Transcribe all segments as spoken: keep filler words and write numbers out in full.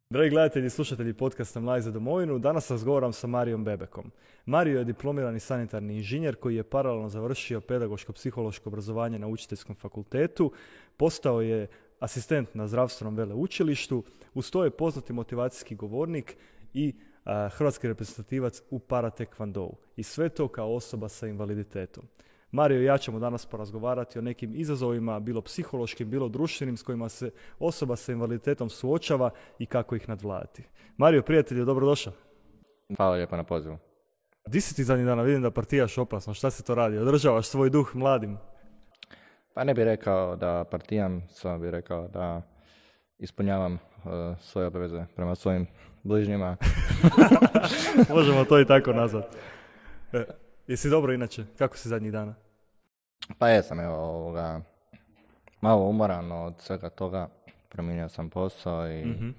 Dragi gledatelji i slušatelji podcasta Mladi za domovinu, danas razgovaram sa Marijom Bebekom. Mario je diplomirani sanitarni inženjer koji je paralelno završio pedagoško-psihološko obrazovanje na Učiteljskom fakultetu, postao je asistent na zdravstvenom veleučilištu, uz to je poznati motivacijski govornik i a, hrvatski reprezentativac u paratekvandou. I sve to kao osoba sa invaliditetom. Mario i ja ćemo danas porazgovarati o nekim izazovima, bilo psihološkim, bilo društvenim, s kojima se osoba sa invaliditetom suočava i kako ih nadvladati. Mario, prijatelju, dobrodošao. Hvala lijepa na pozivu. Di si ti zadnjih dana? Vidim da partijaš opasno. Šta se to radi? Održavaš svoj duh mladim? Pa ne bih rekao da partijam, samo bih rekao da ispunjavam uh, svoje obaveze prema svojim bližnjima. Možemo to i tako nazvati. E, jesi dobro inače? Kako si zadnjih dana? Pa jesam, evo, ovoga, malo umoran od svega toga. Promijenio sam posao i, Mm-hmm.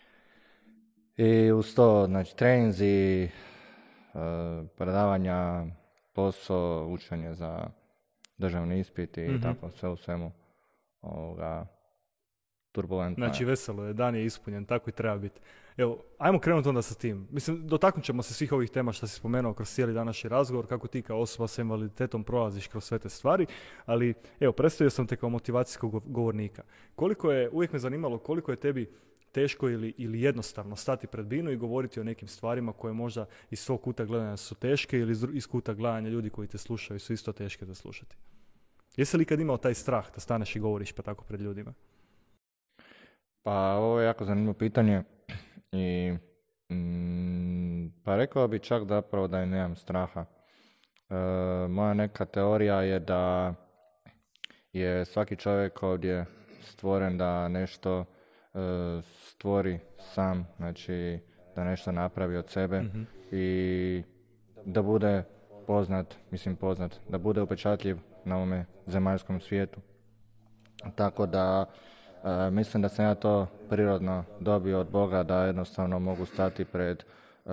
i uz to, znači, treninzi, uh, predavanja, posao, učenje za državni ispit i Mm-hmm. tako, sve u svemu, ovoga, turbulentno. Znači, je. veselo je, dan je ispunjen, tako i treba biti. Evo, ajmo krenuti onda sa tim. Mislim, dotaknut ćemo se svih ovih tema što si spomenuo kroz cijeli današnji razgovor, kako ti kao osoba sa invaliditetom prolaziš kroz sve te stvari, ali evo, predstavio sam te kao motivacijskog govornika. Koliko je, uvijek me zanimalo koliko je tebi teško ili, ili jednostavno stati pred binu i govoriti o nekim stvarima koje možda iz svog kuta gledanja su teške ili iz, iz kuta gledanja ljudi koji te slušaju su isto teške za slušati. Jesi li kad imao taj strah da staneš i govoriš pa tako pred ljudima? Pa ovo je jako zanimljivo pitanje i mm, pa rekao bi čak zapravo da i nemam straha. E, moja neka teorija je da je svaki čovjek ovdje stvoren da nešto e, stvori sam, znači da nešto napravi od sebe Mhm. i da bude poznat, mislim poznat, da bude upečatljiv na ovome zemaljskom svijetu. Tako da e, mislim da sam ja to prirodno dobio od Boga, da jednostavno mogu stati pred e,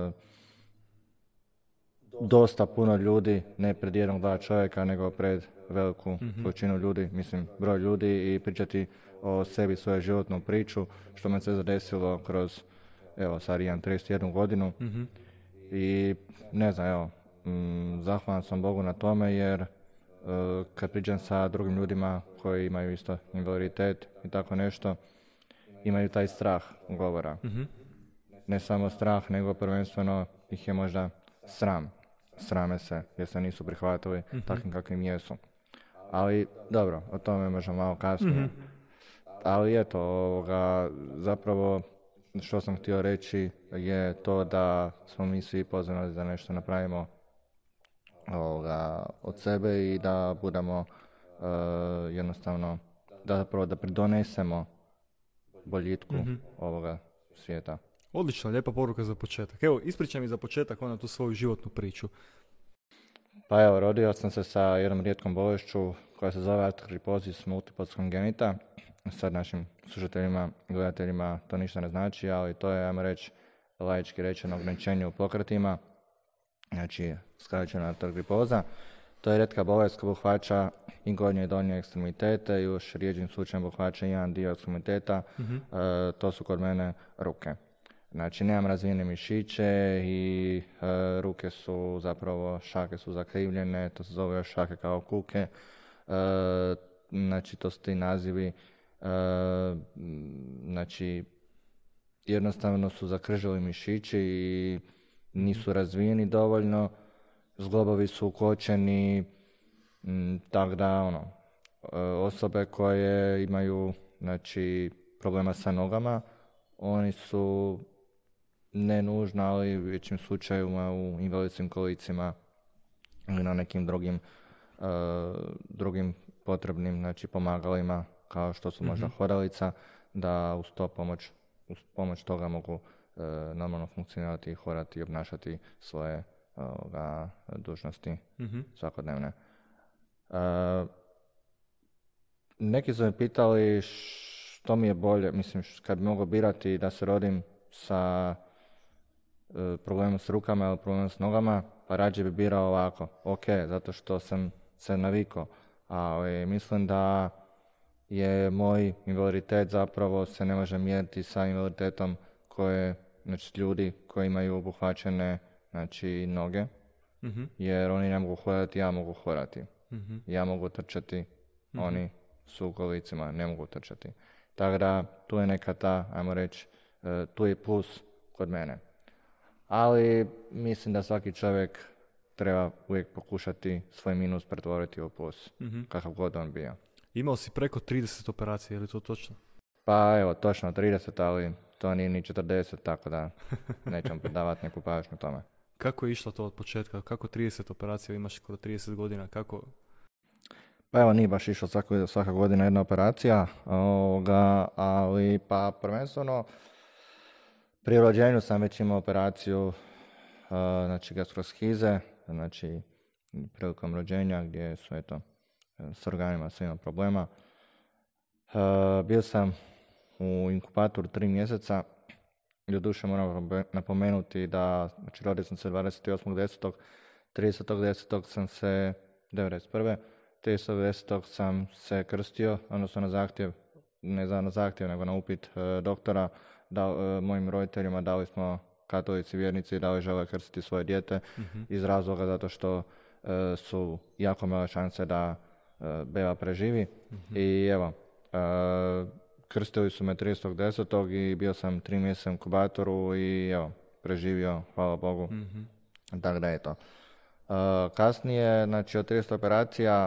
dosta puno ljudi, ne pred jednog, dva čovjeka, nego pred veliku Mhm. količinu ljudi, mislim broj ljudi i pričati o sebi svoju životnu priču, što me se zadesilo kroz, evo sad imam trideset jednu godinu Mhm. i ne znam, evo, mm, zahvalan sam Bogu na tome jer Uh, kad pričam sa drugim ljudima koji imaju isto invaliditet i tako nešto, imaju taj strah govora. Mhm. Ne samo strah, nego prvenstveno ih je možda sram. Srame se jer se nisu prihvatili Mhm. takvim kakvim jesu. Ali dobro, o tome možemo malo kasnije. Mhm. Ali eto, ovoga, zapravo što sam htio reći je to da smo mi svi pozvani da nešto napravimo ovoga, od sebe i da budemo uh, jednostavno, da zapravo da pridonesemo boljitku Mhm. ovoga svijeta. Odlično, lijepa poruka za početak. Evo, ispričaj mi za početak onda tu svoju životnu priču. Pa evo, rodio sam se sa jednom rijetkom bolešću koja se zove artripozis multiplex congenita. Sad našim slušateljima, gledateljima to ništa ne znači, ali to je, ajmo reći, laički rečeno ograničenje u pokretima. Znači, skraćena artripoza. To je rijetka bolest koja obuhvaća i gornje i donje ekstremitete i još rijeđim slučajem obuhvaća jedan dio ekstremiteta, Mhm. e, to su kod mene ruke. Znači, nemam razvijene mišiće i e, ruke su zapravo, šake su zakrivljene, to se zove šake kao kuke. E, znači, to su ti nazivi. E, znači, jednostavno su zakržili mišići i nisu razvijeni dovoljno, zglobovi su ukočeni, tako da ono, osobe koje imaju, znači, problema sa nogama, oni su ne nužno, ali u većim slučajevima u invalidskim kolicima ili na nekim drugim, uh, drugim potrebnim, znači, pomagalima kao što su možda Mhm. hodalica, da uz to pomoć, uz pomoć toga mogu uh, normalno funkcionirati, hodati i obnašati svoje ovoga, dužnosti Mhm. svakodnevne. Uh, neki su me pitali što mi je bolje, mislim, kad bi mogao birati da se rodim sa uh, problemom s rukama ili problemom s nogama, pa rađe bi birao ovako, ok, zato što sam se navikao, ali mislim da je moj invaliditet zapravo se ne može mjeriti sa invaliditetom koje, znači ljudi koji imaju obuhvaćene znači noge, mm-hmm. jer oni ne mogu hodati, ja mogu hodati. Mm-hmm. Ja mogu trčati, mm-hmm. oni su u kolicima, ne mogu trčati. Tako da tu je neka ta, ajmo reći, tu je plus kod mene. Ali mislim da svaki čovjek treba uvijek pokušati svoj minus pretvoriti u plus, mm-hmm. kakav god on bio. Imao si preko trideset operacija, je li to točno? Pa evo, točno trideset, ali to nije ni četrdeset, tako da nećemo predavati neku pažnju tome. Kako je išlo to od početka? Kako trideset operacija, imaš skoro trideset godina, kako? Pa evo, nije baš išlo svaka, svaka godina jedna operacija, ovoga, ali pa prvenstveno pri rođenju sam već imao operaciju uh, znači gastroschize, znači prilikom rođenja gdje su eto s organima sam imao problema. Uh, bio sam u inkubatoru tri mjeseca. Doduše moram napomenuti da znači, rodio sam se dvadeset osmog desetog tridesetog desetog sam se devedeset prve tridesetog desetog sam se krstio, odnosno na zahtjev, ne za na zahtjev, nego na upit uh, doktora, da, uh, mojim roditeljima dali smo katolici vjernici da li žele krstiti svoje dijete, mm-hmm. iz razloga zato što uh, su jako male šanse da uh, beba preživi. Mm-hmm. I evo, uh, krstili su me tridesetog desetog i bio sam tri mjeseca u inkubatoru i evo, preživio, hvala Bogu. Mm-hmm. Tako da je to. Uh, kasnije, znači od trideset operacija,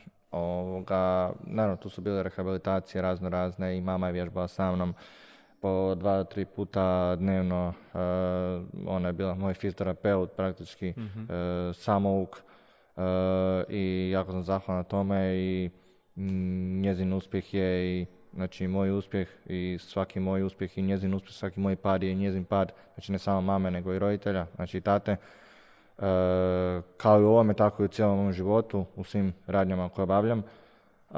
ovoga, naravno tu su bile rehabilitacije razno razne i mama je vježbala sa mnom po dva do tri puta dnevno. Uh, ona je bila moj fizioterapeut praktički, mm-hmm. uh, samouk uh, i jako sam zahvalan na tome i mm, njezin uspjeh je i znači moj uspjeh i svaki moj uspjeh i njezin uspjeh, svaki moj pad je njezin pad, znači ne samo mame nego i roditelja, znači i tate. Uh, kao i u ovome, tako i u cijelom mom životu, u svim radnjama koje obavljam. Uh,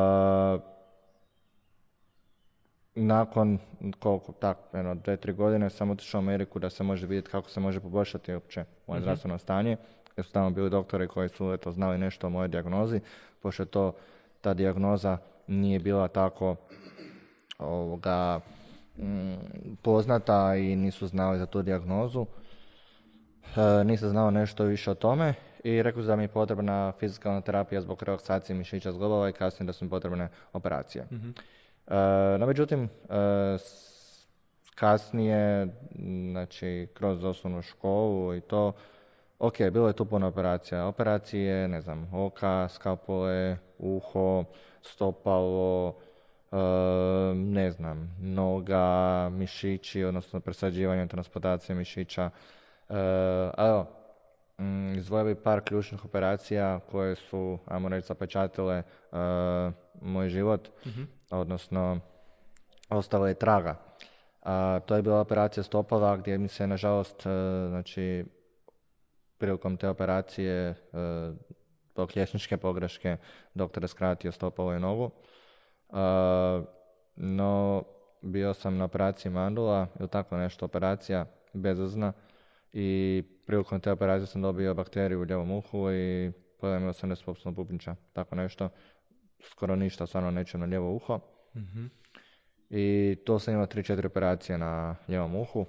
nakon koliko, tako, jedno, dve, tri godine sam otišao u Ameriku da se može vidjeti kako se može poboljšati uopće moje mm-hmm. zdravstveno stanje. Jer su tamo bili doktori koji su eto, znali nešto o mojoj dijagnozi, pošto to, ta dijagnoza nije bila tako ovoga, m, poznata i nisu znali za tu dijagnozu. E, nisam znao nešto više o tome i rekli su da mi je potrebna fizikalna terapija zbog relaksacije mišića zglobova i kasnije da su mi potrebne operacije. Mm-hmm. E, no međutim, e, kasnije, znači kroz osnovnu školu i to, ok, bilo je tu puno operacija. Operacije, ne znam, oka, skapule, uho, stopalo, e, ne znam, noga, mišići, odnosno presađivanje, transplantacije mišića. Uh, evo, mm, izdvojio bi par ključnih operacija koje su, ajmo reći, zapečatile uh, moj život, mm-hmm. odnosno ostala je traga. Uh, to je bila operacija stopala gdje mi se, nažalost, uh, znači, prilikom te operacije uh, zbog liječničke pogreške doktor je skratio stopalo i nogu. Uh, no, bio sam na operaciji mandula ili tako nešto, operacija bezazna. I prilikom te operacije sam dobio bakteriju u ljevom uhu i pojavio sam nespopsnog bubnjića, tako nešto. Skoro ništa, stvarno neće na lijevo uho. Mm-hmm. I to sam imao tri četiri operacije na lijevom uhu.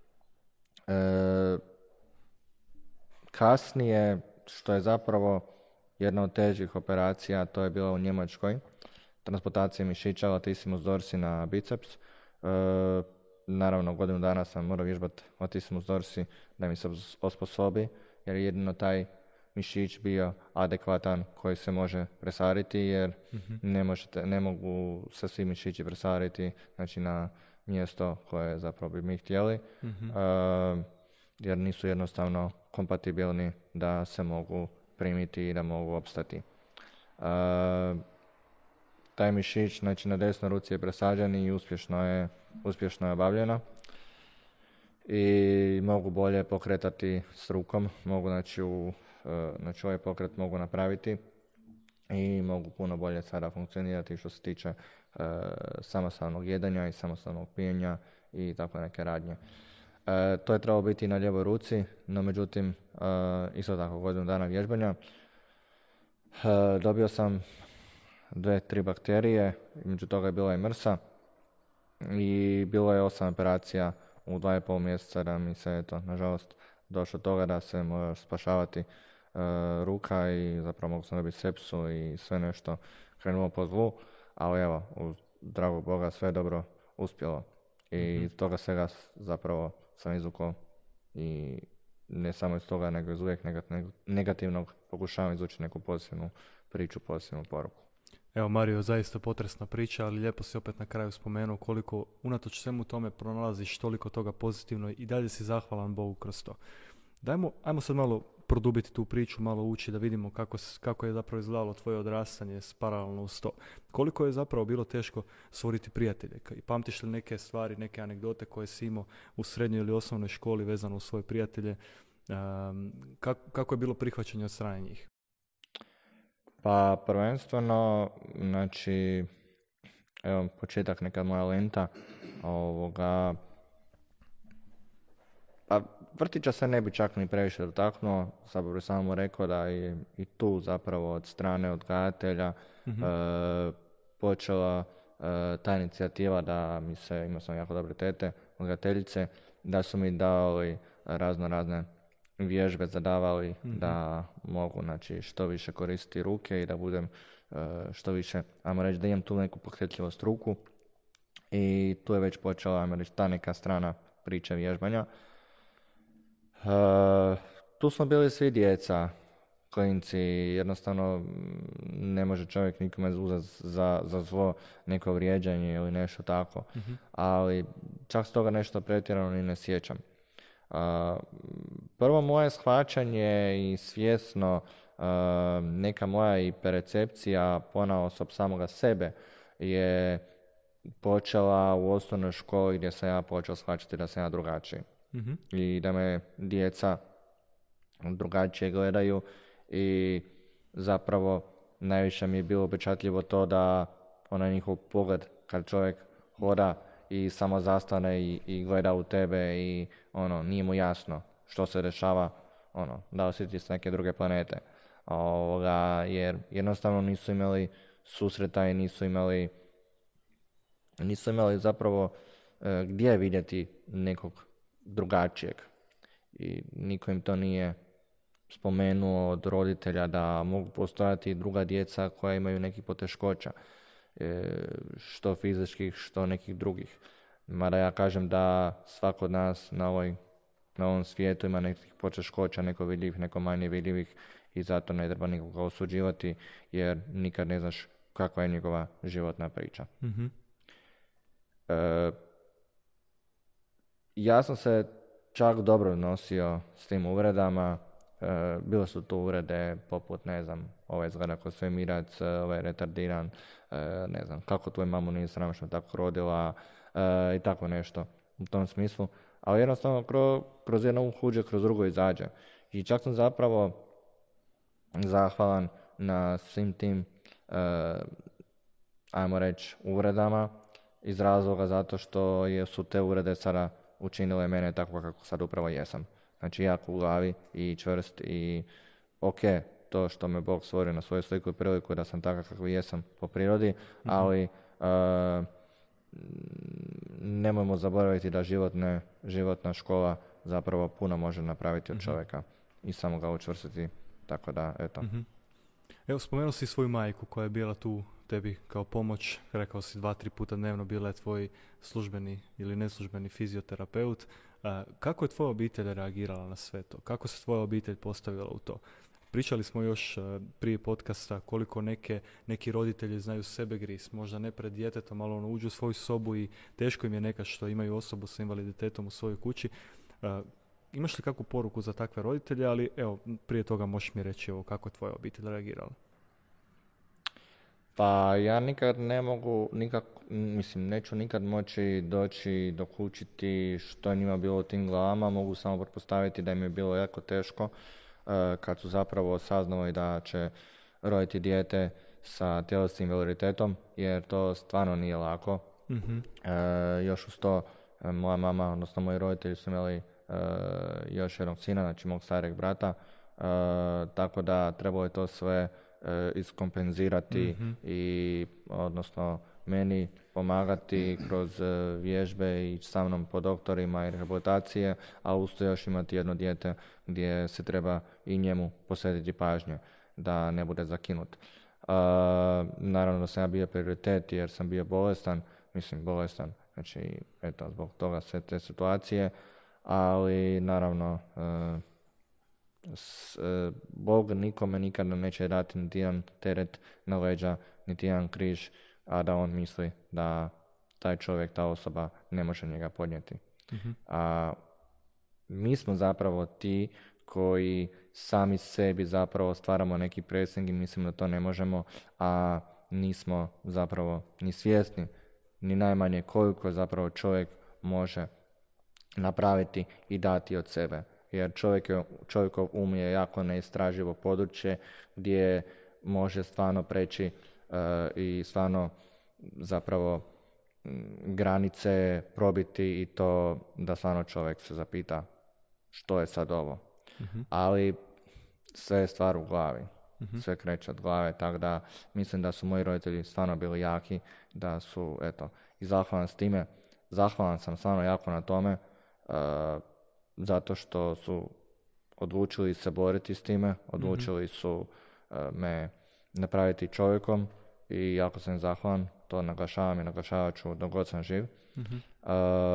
E, kasnije, što je zapravo jedna od težih operacija, to je bila u Njemačkoj. Transplantacija mišića latissimus dorsi na biceps. E, Naravno, godinu dana sam morao vježbati latissimus dorsi da mi se osposobi, jer je jedino taj mišić bio adekvatan koji se može presariti, jer mm-hmm. ne, možete, ne mogu se svi mišići presariti znači, na mjesto koje zapravo bi mi htjeli, mm-hmm. uh, jer nisu jednostavno kompatibilni da se mogu primiti i da mogu opstati. Uh, taj mišić znači, na desnoj ruci je presađen i uspješno je uspješno je obavljeno i mogu bolje pokretati s rukom, mogu znači, u, znači ovaj pokret mogu napraviti i mogu puno bolje sada funkcionirati što se tiče uh, samostalnog jedanja i samostalnog pijenja i tako neke radnje. Uh, to je trebalo biti na lijevoj ruci, no međutim uh, isto tako godinu dana vježbanja. Uh, dobio sam dve, tri bakterije, među toga je bila i mrsa i bilo je osam operacija u dva i pol mjeseca da mi se, eto, nažalost, došlo do toga da se mora spašavati e, ruka i zapravo mogu sam dobiti sepsu i sve nešto krenulo po zlu, ali evo, uz dragog Boga sve je dobro uspjelo i mm-hmm. iz toga svega zapravo sam izvukao i ne samo iz toga, nego iz uvijek negativnog pokušavam izvući neku pozitivnu priču, pozitivnu poruku. Evo Mario, zaista potresna priča, ali lijepo si opet na kraju spomenuo koliko unatoč svemu tome pronalaziš toliko toga pozitivno i dalje si zahvalan Bogu kroz to. Dajmo, ajmo sad malo produbiti tu priču, malo ući da vidimo kako, kako je zapravo izgledalo tvoje odrastanje paralelno uz to. Koliko je zapravo bilo teško stvoriti prijatelje? I pamtiš li neke stvari, neke anegdote koje si imao u srednjoj ili osnovnoj školi vezano uz svoje prijatelje? Um, kako, kako je bilo prihvaćanje od strane njih? Pa prvenstveno, znači, evo početak neka moja lenta, ovoga, pa vrtića se ne bi čak ni previše dotaknuo, sad bih samo rekao da je i tu zapravo od strane odgajatelja mm-hmm. e, počela e, ta inicijativa da mi se, imao sam jako dobre tete, odgajateljice, da su mi dali razno razne vježbe zadavali mm-hmm. da mogu, znači, što više koristiti ruke i da budem uh, što više, ajmo reći, da imam tu neku pokretljivost ruku i tu je već počela, ajmo reći, ta neka strana priče vježbanja. Uh, tu smo bili svi djeca, klinci, jednostavno ne može čovjek nikome uzeti za, za zlo neko vrijeđanje ili nešto tako, mm-hmm. ali čak s toga nešto pretjerano ni ne sjećam. Uh, prvo moje shvaćanje i svjesno uh, neka moja i percepcija ponaosob samoga sebe je počela u osnovnoj školi gdje sam ja počeo shvaćati da sam ja drugačiji mm-hmm. i da me djeca drugačije gledaju i zapravo najviše mi je bilo upečatljivo to da onaj njihov pogled kad čovjek hoda i samo zastane i, i gleda u tebe i ono, nije mu jasno što se dešava, ono, da li si ti s neke druge planete. Ovoga, jer jednostavno nisu imali susreta i nisu imali nisu imali zapravo e, gdje vidjeti nekog drugačijeg. I niko im to nije spomenuo od roditelja da mogu postojati druga djeca koja imaju nekih poteškoća. Što fizičkih, što nekih drugih. Mada ja kažem da svako od nas na, ovoj, na ovom svijetu ima nekih poteškoća, neko vidljivih, neko manje vidljivih i zato ne treba nikoga osuđivati jer nikad ne znaš kakva je njegova životna priča. Mm-hmm. E, ja sam se čak dobro nosio s tim uvredama. E, bile su to uvrede poput, ne znam, ovaj izgleda ko svemirac, ovaj retardiran, e, ne znam, kako tvoju mamu nije sram što tako rodila e, i tako nešto u tom smislu. Ali jednostavno kroz, kroz jedno uho uđe, kroz drugo izađe. I čak sam zapravo zahvalan na svim tim, e, ajmo reći, uvredama iz razloga zato što su te uvrede sada učinile mene tako kako sad upravo jesam. Znači jak u glavi i čvrst i ok, to što me Bog stvorio na svoju sliku i priliku da sam takav kako jesam po prirodi, mm-hmm. ali uh, nemojmo zaboraviti da životne, životna škola zapravo puno može napraviti od mm-hmm. čovjeka i samo ga učvrstiti, tako da, eto. Mm-hmm. Evo, spomenuo si svoju majku koja je bila tu tebi kao pomoć, rekao si dva, tri puta dnevno bila je tvoj službeni ili neslužbeni fizioterapeut. Kako je tvoja obitelj reagirala na sve to? Kako se tvoja obitelj postavila u to? Pričali smo još prije podcasta koliko neke, neki roditelji znaju sebe gris, možda ne pred djetetom, ali ono uđu u svoju sobu i teško im je nekad što imaju osobu sa invaliditetom u svojoj kući. Imaš li kakvu poruku za takve roditelje, ali evo, prije toga možeš mi reći evo, kako je tvoja obitelj reagirala? Pa ja nikad ne mogu, nikak, mislim, neću nikad moći doći dokučiti što je njima bilo u tim glavama, mogu samo pretpostaviti da im je bilo jako teško uh, kad su zapravo saznali da će roditi dijete sa tjelesnim invaliditetom, jer to stvarno nije lako. Mm-hmm. Uh, još uz to, uh, moja mama, odnosno moji roditelji su imali uh, još jednog sina, znači mog starijeg brata, uh, tako da trebalo je to sve e, iskompenzirati Mhm. i odnosno meni pomagati kroz e, vježbe i sa mnom po doktorima i rehabilitacije, a uz to još imati jedno dijete gdje se treba i njemu posvetiti pažnje da ne bude zakinut. Uh, naravno da sam ja bio prioritet jer sam bio bolestan, mislim bolestan, znači eto zbog toga sve te situacije, ali naravno uh, s, uh, Bog nikome nikada neće dati niti jedan teret na leđa, niti jedan križ, a da on misli da taj čovjek, ta osoba ne može njega podnijeti. Mhm. A mi smo zapravo ti koji sami sebi zapravo stvaramo neki presing i mislimo da to ne možemo, a nismo zapravo ni svjesni, ni najmanje koliko zapravo čovjek može napraviti i dati od sebe. Jer čovjek je, čovjekov um je jako neistraživo područje gdje može stvarno preći uh, i stvarno zapravo m, granice probiti i to da stvarno čovjek se zapita što je sad ovo. Mhm. Ali sve je stvar u glavi. Mhm. Sve kreće od glave, tako da mislim da su moji roditelji stvarno bili jaki, da su, eto, i zahvalan s time. Zahvalan sam stvarno jako na tome, uh, zato što su odlučili se boriti s time, odlučili su uh, me napraviti čovjekom i jako sam zahvalan, to naglašavam i naglašavat ću dok god sam živ. Mhm. Uh,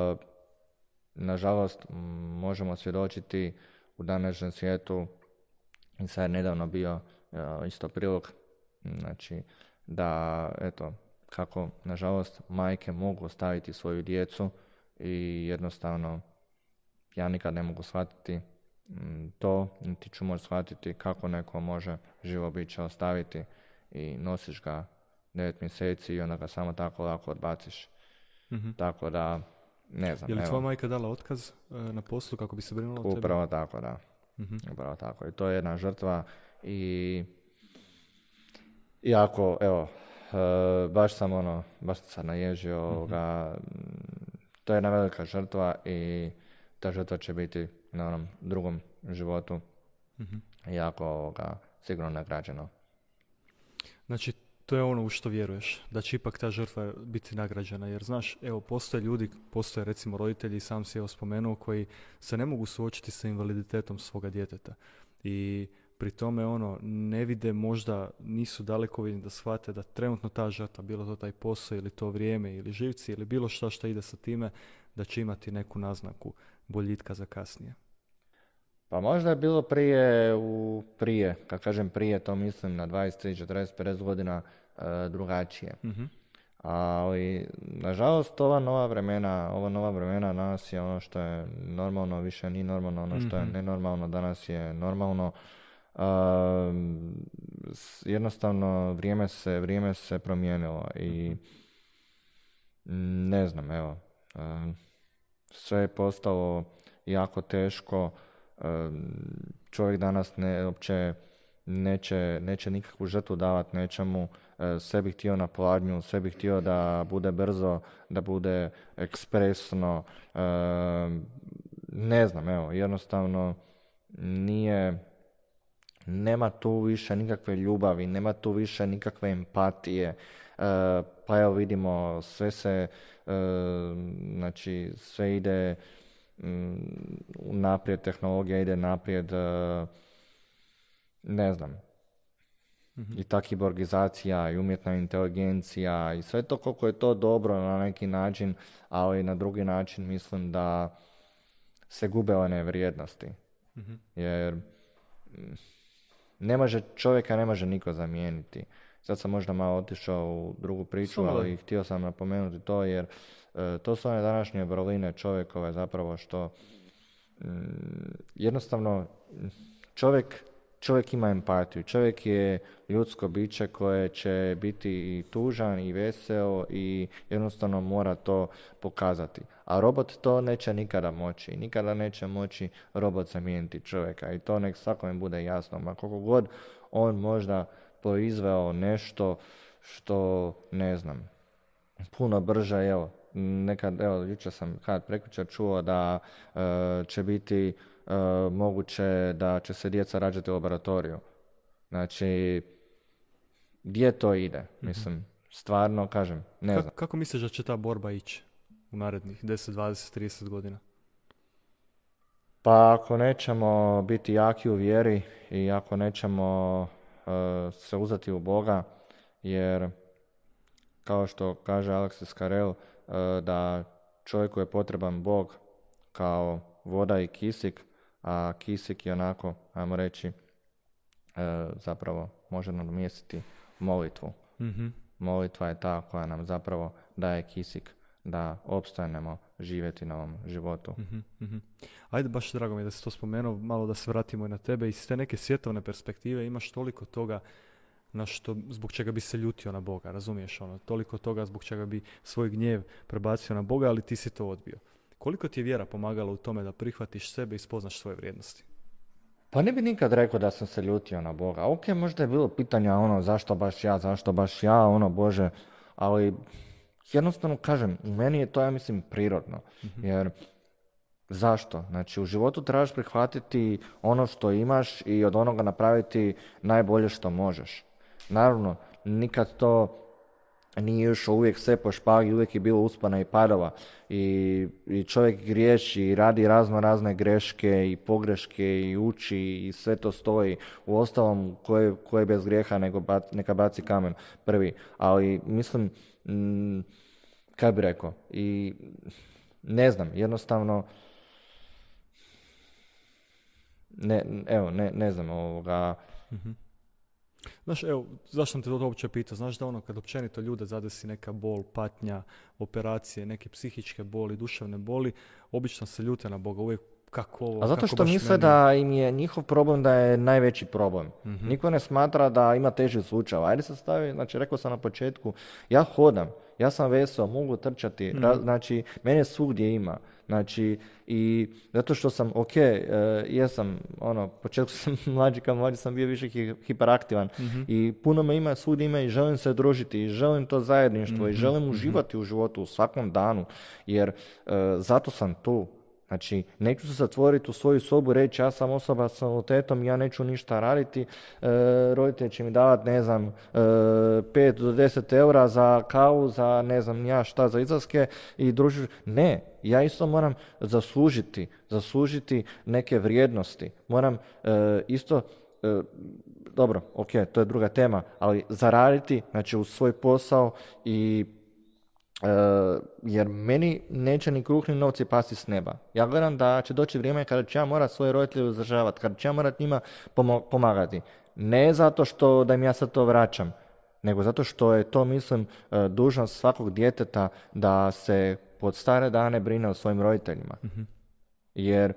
nažalost, m, možemo svjedočiti u današnjem svijetu, i sad je nedavno bio uh, isto prilog, znači da, eto, kako, nažalost, majke mogu ostaviti svoju djecu i jednostavno ja nikad ne mogu shvatiti m, to, niti ću moći shvatiti kako neko može živo biće ostaviti i nosiš ga devet mjeseci i onda ga samo tako lako odbaciš. Mhm. Tako da, ne znam, Je li evo, tvoja majka dala otkaz e, na poslu kako bi se brinula o tebi? upravo tako, da. Mhm. Upravo tako. I to je jedna žrtva i iako, evo, e, baš sam ono, baš sam sad naježio Mhm. ovoga, m, to je jedna velika žrtva i ta žrtva će biti na onom drugom životu Mhm. jako ovoga, sigurno nagrađeno. Znači, to je ono u što vjeruješ, da će ipak ta žrtva biti nagrađena, jer znaš, evo, postoje ljudi, postoje recimo roditelji, sam si evo spomenuo, koji se ne mogu suočiti sa invaliditetom svoga djeteta i pri tome ono, ne vide, možda nisu dalekovidni da shvate da trenutno ta žrtva, bilo to taj posao ili to vrijeme ili živci ili bilo šta što ide sa time, da će imati neku naznaku boljitka za kasnije. Pa možda je bilo prije, u prije, kad kažem prije, to mislim na dvadeset, trideset, četrdeset, pedeset godina e, drugačije. Mhm. Ali, nažalost, ova nova vremena, ova nova vremena danas je ono što je normalno, više nije normalno, ono što je Mhm. nenormalno, danas je normalno. Um, s- jednostavno, vrijeme se, vrijeme se promijenilo i mm, ne znam, evo, um, sve je postalo jako teško. Um, čovjek danas ne, uopće neće, neće nikakvu žrtvu davati nečemu, e, sve bi htio na pladnju, sve bi htio da bude brzo, da bude ekspresno, e, ne znam, evo, jednostavno nije, nema tu više nikakve ljubavi, nema tu više nikakve empatije, e, pa evo vidimo, sve se, e, znači, sve ide mm, naprijed, tehnologija ide naprijed, e, ne znam, Mhm. i ta kiborgizacija i umjetna inteligencija i sve to koliko je to dobro na neki način, ali na drugi način mislim da se gube one vrijednosti. Mhm. Jer mm, ne može, čovjeka ne može niko zamijeniti. Sad sam možda malo otišao u drugu priču, Slobodno. ali htio sam napomenuti to jer e, to su one današnje vrline čovjekove zapravo što mm, jednostavno mm, čovjek Čovjek ima empatiju, čovjek je ljudsko biće koje će biti i tužan i veseo i jednostavno mora to pokazati. A robot to neće nikada moći. Nikada neće moći robot zamijeniti čovjeka i to nek svakome bude jasno. Ma koliko god on možda proizveo nešto što, ne znam, puno brže, evo, nekad, evo, jučer sam kad prekjučer čuo da e, će biti e, moguće da će se djeca rađati u laboratoriju. Znači, gdje to ide? Mislim, stvarno, kažem, ne Ka- znam. Kako misliš da će ta borba ići u narednih deset, dvadeset, trideset godina? Pa ako nećemo biti jaki u vjeri i ako nećemo uh, se uzeti u Boga, jer kao što kaže Alexis Carrel, uh, da čovjeku je potreban Bog kao voda i kisik, a kisik je onako, ajmo reći, uh, zapravo može nadomjestiti molitvu. Mm-hmm. Molitva je ta koja nam zapravo daje kisik da opstanemo živjeti na ovom životu. Mm-hmm, mm-hmm. Ajde, baš drago mi je da si to spomenuo, malo da se vratimo i na tebe. Iz te neke svjetovne perspektive imaš toliko toga na što, zbog čega bi se ljutio na Boga, razumiješ ono, toliko toga zbog čega bi svoj gnjev prebacio na Boga, ali ti si to odbio. Koliko ti je vjera pomagala u tome da prihvatiš sebe i spoznaš svoje vrijednosti? Pa ne bi nikad rekao da sam se ljutio na Boga. Ok, možda je bilo pitanja ono, zašto baš ja, zašto baš ja, ono, Bože, ali jednostavno kažem, u meni je to, ja mislim, prirodno. Mm-hmm. Jer zašto? Znači, u životu trebaš prihvatiti ono što imaš i od onoga napraviti najbolje što možeš. Naravno, nikad to nije išlo uvijek sve po špagi, uvijek je bilo uspana i padova. I, i čovjek griješi i radi razno razne greške i pogreške i uči i sve to stoji. Uostalom, ko je, ko je bez grijeha nego bac, neka baci kamen prvi. Ali mislim, mm, kaj bi rekao, i ne znam, jednostavno ne, evo, ne, ne znam ovoga. Mm-hmm. Znaš, evo, zašto sam te to uopće pitao? Znaš da ono, kad općenito ljude zadesi neka bol, patnja, operacije, neke psihičke boli, duševne boli, obično se ljute na Boga, uvijek kako ovo, A zato što baš misle meni... da im je njihov problem da je najveći problem. Mm-hmm. Niko ne smatra da ima teži slučaj. Ajde se stavi, znači rekao sam na početku, ja hodam, ja sam veseo, mogu trčati, mm-hmm. ra, znači mene svugdje ima. Znači, i zato što sam, ok, uh, jesam, ono, početku sam mlađi, kao mlađi sam bio više hi, hiperaktivan mm-hmm. i puno me ima, svugdje ima i želim se družiti i želim to zajedništvo mm-hmm. i želim uživati mm-hmm. u životu u svakom danu, jer uh, zato sam tu. Znači, neću se zatvoriti u svoju sobu, reći ja sam osoba s invaliditetom, ja neću ništa raditi, e, roditelj će mi davati, ne znam, pet do deset eura za kavu, za ne znam ja šta, za izlaske i družiti. Ne, ja isto moram zaslužiti, zaslužiti neke vrijednosti. Moram e, isto, e, dobro, ok, to je druga tema, ali zaraditi, znači u svoj posao i Uh, jer meni neće ni kruh ni novci pasti s neba. Ja gledam da će doći vrijeme kada ću ja morat svoje roditelje uzdržavati, kada ću ja morat njima pomo- pomagati. Ne zato što da im ja sad to vraćam, nego zato što je to, mislim, uh, dužnost svakog djeteta da se pod stare dane brine o svojim roditeljima. Mm-hmm. Jer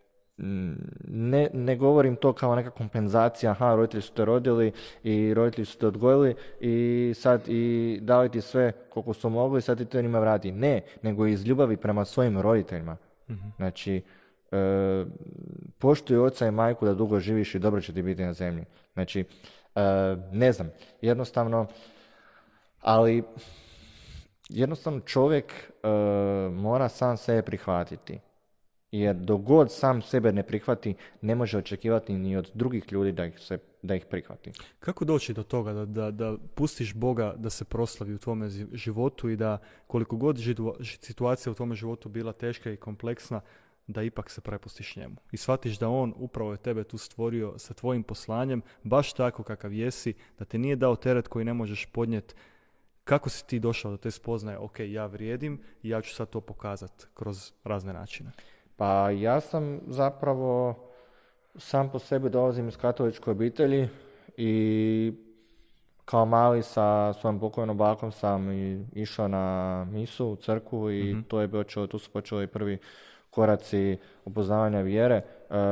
Ne, ne govorim to kao neka kompenzacija, aha, roditelji su te rodili i roditelji su te odgojili i sad i dali ti sve koliko su mogli, sad ti to njima vrati. Ne, nego iz ljubavi prema svojim roditeljima. Mm-hmm. Znači, e, poštuj oca i majku da dugo živiš i dobro će ti biti na zemlji. Znači, e, ne znam, jednostavno, ali jednostavno čovjek e, mora sam sebe prihvatiti. Jer dok god sam sebe ne prihvati, ne može očekivati ni od drugih ljudi da ih, se, da ih prihvati. Kako doći do toga da, da, da pustiš Boga da se proslavi u tvome životu i da koliko god židu, situacija u tvome životu bila teška i kompleksna, da ipak se prepustiš njemu. I shvatiš da on upravo je tebe tu stvorio sa tvojim poslanjem, baš tako kakav jesi, da te nije dao teret koji ne možeš podnijeti. Kako si ti došao do te spoznaje, ok, ja vrijedim i ja ću sad to pokazati kroz razne načine? Pa ja sam zapravo sam po sebi dolazim iz katoličke obitelji i kao mali sa svojom pokojnom bakom sam i išao na misu u crkvu i mm-hmm. to je počeo, tu su počeli prvi koraci upoznavanja vjere e,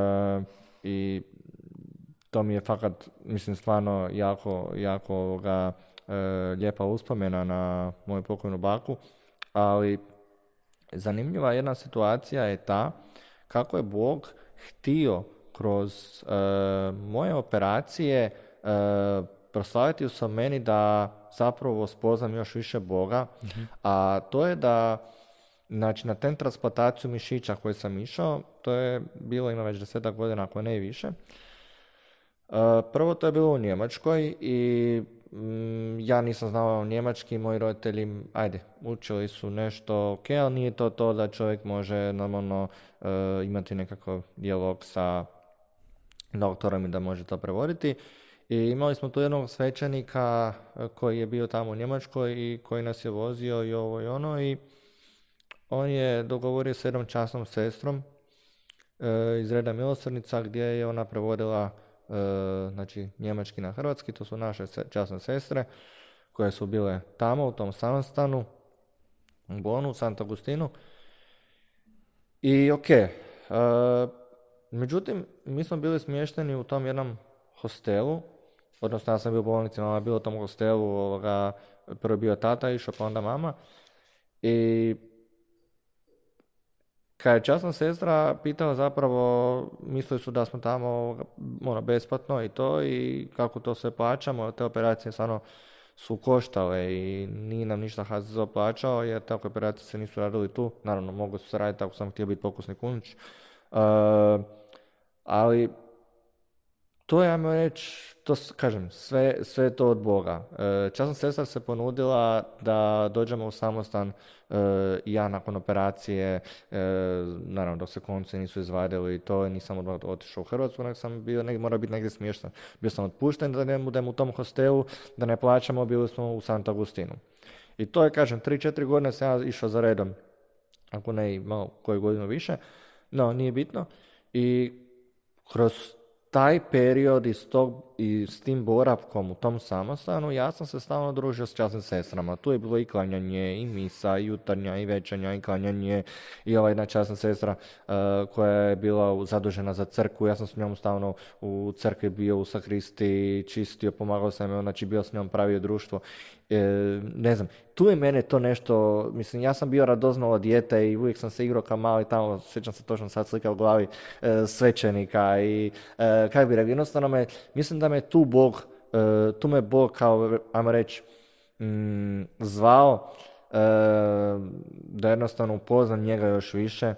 i to mi je fakat, mislim, stvarno jako, jako ovoga, e, lijepa uspomena na moju pokojnu baku, ali zanimljiva jedna situacija je ta kako je Bog htio kroz e, moje operacije e, proslaviti se meni da zapravo spoznam još više Boga, mm-hmm. a to je da, znači, na ten transplantaciju mišića koju sam išao, to je bilo, ima već desetak godina, ako ne i više, e, prvo to je bilo u Njemačkoj i mm, ja nisam znao njemački, moji roditelji, ajde, učili su nešto, ok, ali nije to to da čovjek može normalno uh, imati nekakav dijalog sa doktorom i da može to prevoditi. I imali smo tu jednog svećenika koji je bio tamo u Njemačkoj i koji nas je vozio i ovo i ono i on je dogovorio s jednom časnom sestrom e, iz reda milosrdnica gdje je ona prevodila e, znači, njemački na hrvatski, to su naše se, časne sestre koje su bile tamo u tom samostanu u Bonu, u Sant Agustinu. I ok, e, međutim, mi smo bili smješteni u tom jednom hostelu, odnosno ja sam bio u bolnici, mama je bila u tom hostelu, ovoga, prvo bio tata išao, pa onda mama. I kad je časna sestra pitala zapravo, mislili su da smo tamo ono, besplatno i to, i kako to sve plaćamo, te operacije stvarno su koštale i nije nam ništa H Z Z O plaćao, jer takve operacije se nisu radili tu. Naravno, mogu su se raditi ako sam htio biti pokusni kunić. Uh, ali to je, ajmo reći, to kažem, sve, sve to od Boga. E, časna sestra se ponudila da dođemo u samostan e, i ja nakon operacije, e, naravno dok se konci nisu izvadili i to, nisam odmah otišao u Hrvatsku, nego sam bio, negdje, morao biti negdje smješten. Bio sam otpušten da ne budem u tom hostelu, da ne plaćamo, bili smo u Sant Agustinu. I to je, kažem, tri četiri godine sam ja išao za redom, ako ne i malo koju godinu više, no, nije bitno. I kroz taj period i s, tog, i s tim boravkom u tom samostanu, ja sam se stalno družio s časnim sestrama. Tu je bilo i klanjanje, i misa, i jutarnja, i večernja, i klanjanje, i ova jedna časna sestra uh, koja je bila zadužena za crkvu. Ja sam s njom stalno u crkvi bio, u sakristi, čistio, pomagao sam joj, znači bio s njom, pravio društvo. E, ne znam, tu je mene to nešto, mislim, ja sam bio radoznalo dijete i uvijek sam se igrao kao mali tamo, sjećam se točno sad slika u glavi e, svećenika i e, kako bi rekao, jednostavno me, mislim da me tu Bog, e, tu me Bog kao, ajmo reći, mm, zvao e, da jednostavno upoznam njega još više.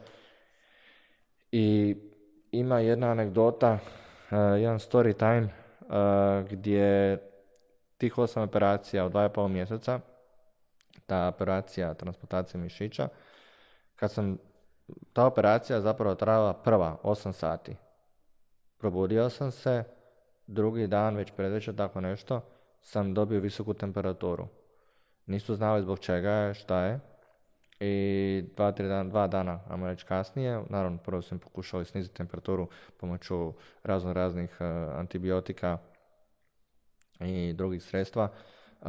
I ima jedna anegdota, e, jedan story time e, gdje tih osam operacija od dva i pol mjeseca, ta operacija transplantacije mišića, kad sam, ta operacija zapravo trajala prva osam sati. Probudio sam se, drugi dan, već predvečer, tako nešto, sam dobio visoku temperaturu. Nisu znali zbog čega je, šta je. I dva, tri dan, dva dana, ajmo reći kasnije, naravno prvo sam pokušali sniziti temperaturu pomoću razno raznih uh, antibiotika i drugih sredstva uh,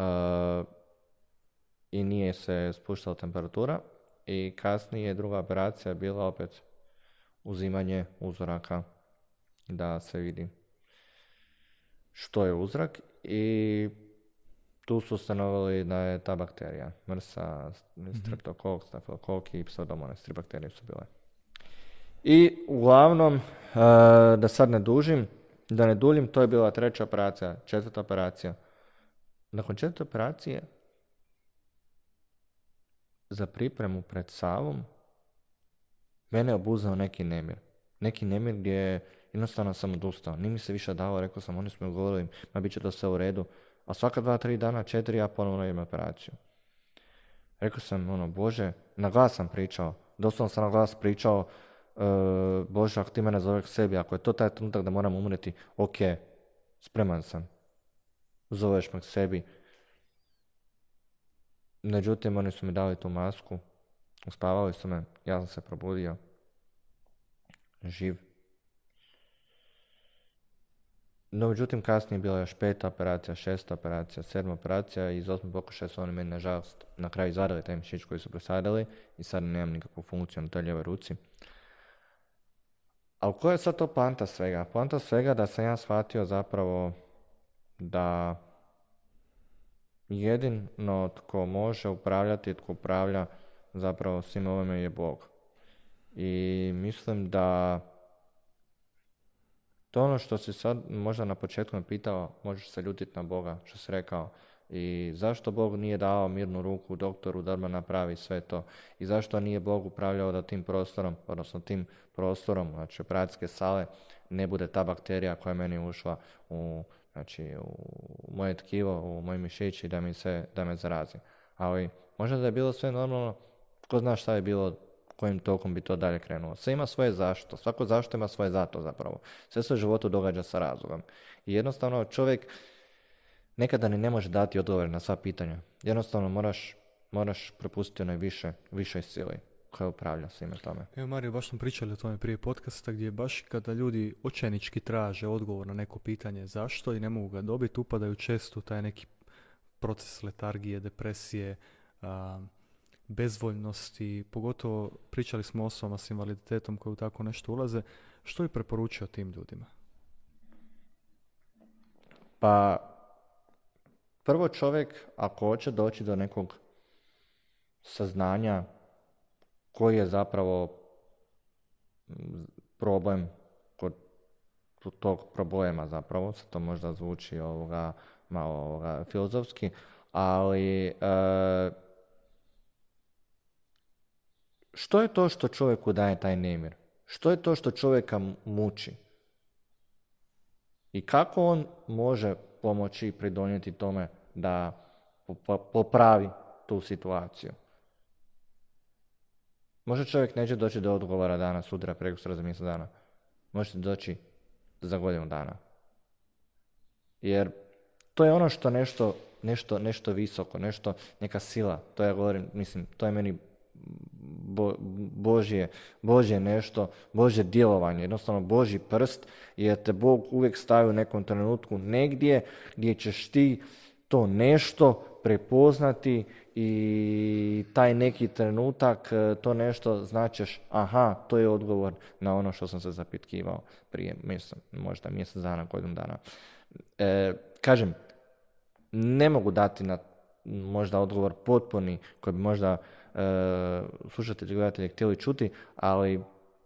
i nije se spuštala temperatura i kasnije druga operacija je bila opet uzimanje uzoraka da se vidi što je uzrak i tu su ustanovili da je ta bakterija MRSA, streptokok, stafilokok i pseudomonas, tri bakterije su bile. I uglavnom, uh, da sad ne dužim, da ne duljim, to je bila treća operacija, četvrta operacija. Nakon četvrte operacije, za pripremu pred Savom, mene je obuzeo neki nemir. Neki nemir gdje jednostavno sam odustao. Nije mi se više dalo, rekao sam, oni su mi govorili, ma bit će to sve u redu. A svaka dva, tri dana, četiri, ja ponovno imam operaciju. Rekao sam, ono, Bože, na glas sam pričao, doslovno sam na glas pričao, Uh, Bože, ako ti mene zove k sebi, ako je to taj trenutak da moram umreti, ok, spreman sam, zoveš me k sebi. Međutim, oni su mi dali tu masku, uspavali su me, ja sam se probudio, živ. No, međutim, kasnije je bila još peta operacija, šesta operacija, sedma operacija i iz osmi pokušaja su oni meni, nažalost, na kraju izvadili taj mišić koji su presadili i sad nemam nikakvu funkciju na toj lijevoj ruci. Ali koja je sad to poanta svega? Poanta svega da sam ja shvatio zapravo da jedino tko može upravljati, tko upravlja zapravo svim ovime je Bog. I mislim da to ono što si sad možda na početku me pitao, možeš se ljutiti na Boga, što si rekao. I zašto Bog nije dao mirnu ruku doktoru da odmah napravi sve to? I zašto nije Bog upravljao da tim prostorom, odnosno tim prostorom, znači operacijske sale, ne bude ta bakterija koja je meni ušla u, znači, u moje tkivo, u moj mišić i da, mi se, da me zarazi. Ali možda da je bilo sve normalno, ko zna šta je bilo, kojim tokom bi to dalje krenulo. Sve ima svoje zašto, svako zašto ima svoje zato zapravo. Sve se u životu događa sa razlogom. I jednostavno čovjek nekada ni ne može dati odgovor na sva pitanja. Jednostavno moraš, moraš prepustiti onoj više, višoj sili koja upravlja svime tome. Evo Mario, baš smo pričali o tome prije podcasta gdje baš kada ljudi očajnički traže odgovor na neko pitanje zašto i ne mogu ga dobiti, upadaju često u taj neki proces letargije, depresije, a, bezvoljnosti, pogotovo pričali smo o osobama s invaliditetom koji u tako nešto ulaze. Što bi preporučio tim ljudima? Pa, prvo čovjek, ako hoće doći do nekog saznanja koji je zapravo problem kod tog problema zapravo, se to možda zvuči ovoga, malo ovoga, filozofski, ali e, što je to što čovjeku daje taj nemir? Što je to što čovjeka muči? I kako on može pomoći i pridonijeti tome da popravi tu situaciju? Možda čovjek neće doći do odgovora danas, sutra, prekosutra, za mjesec dana. Možete doći za godinu dana. Jer to je ono što nešto, nešto, nešto visoko, nešto, neka sila. To ja govorim, mislim, to je meni bo, Božje, Božje nešto, Božje djelovanje, jednostavno Božji prst, jer te Bog uvijek stavi u nekom trenutku negdje gdje ćeš ti to nešto prepoznati i taj neki trenutak, to nešto značeš, aha, to je odgovor na ono što sam se zapitkivao prije mjesec, možda mjesec dana, godinu dana. E, kažem, ne mogu dati na možda odgovor potpuni koji bi možda e, slušatelji, gledatelji htjeli čuti, ali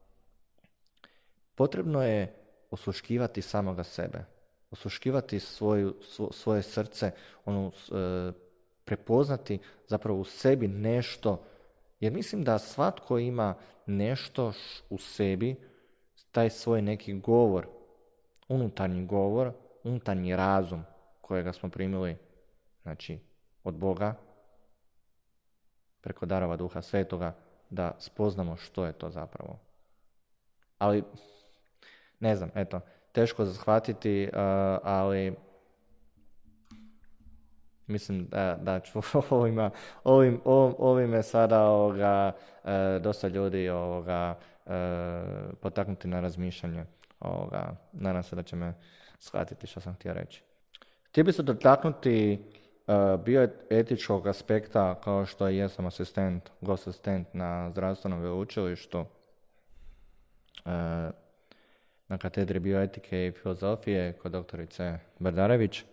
potrebno je osluškivati samoga sebe, osluškivati svoju, svo, svoje srce, ono, e, prepoznati zapravo u sebi nešto, jer mislim da svatko ima nešto u sebi, taj svoj neki govor, unutarnji govor, unutarnji razum kojega smo primili, znači, od Boga, preko darova Duha Svetoga, da spoznamo što je to zapravo. Ali, ne znam, eto, teško za shvatiti, uh, ali mislim da, da ću ovima, ovim, ovim, ovime sada ovoga, uh, dosta ljudi ovoga, uh, potaknuti na razmišljanje. Ovoga. Nadam se da će me shvatiti što sam htio reći. Htio bi se dotaknuti uh, bioetičkog aspekta, kao što i jesam asistent, gost asistent na zdravstvenom veleučilištu, uh, na katedri bioetike i filozofije kod doktorice Bardarević.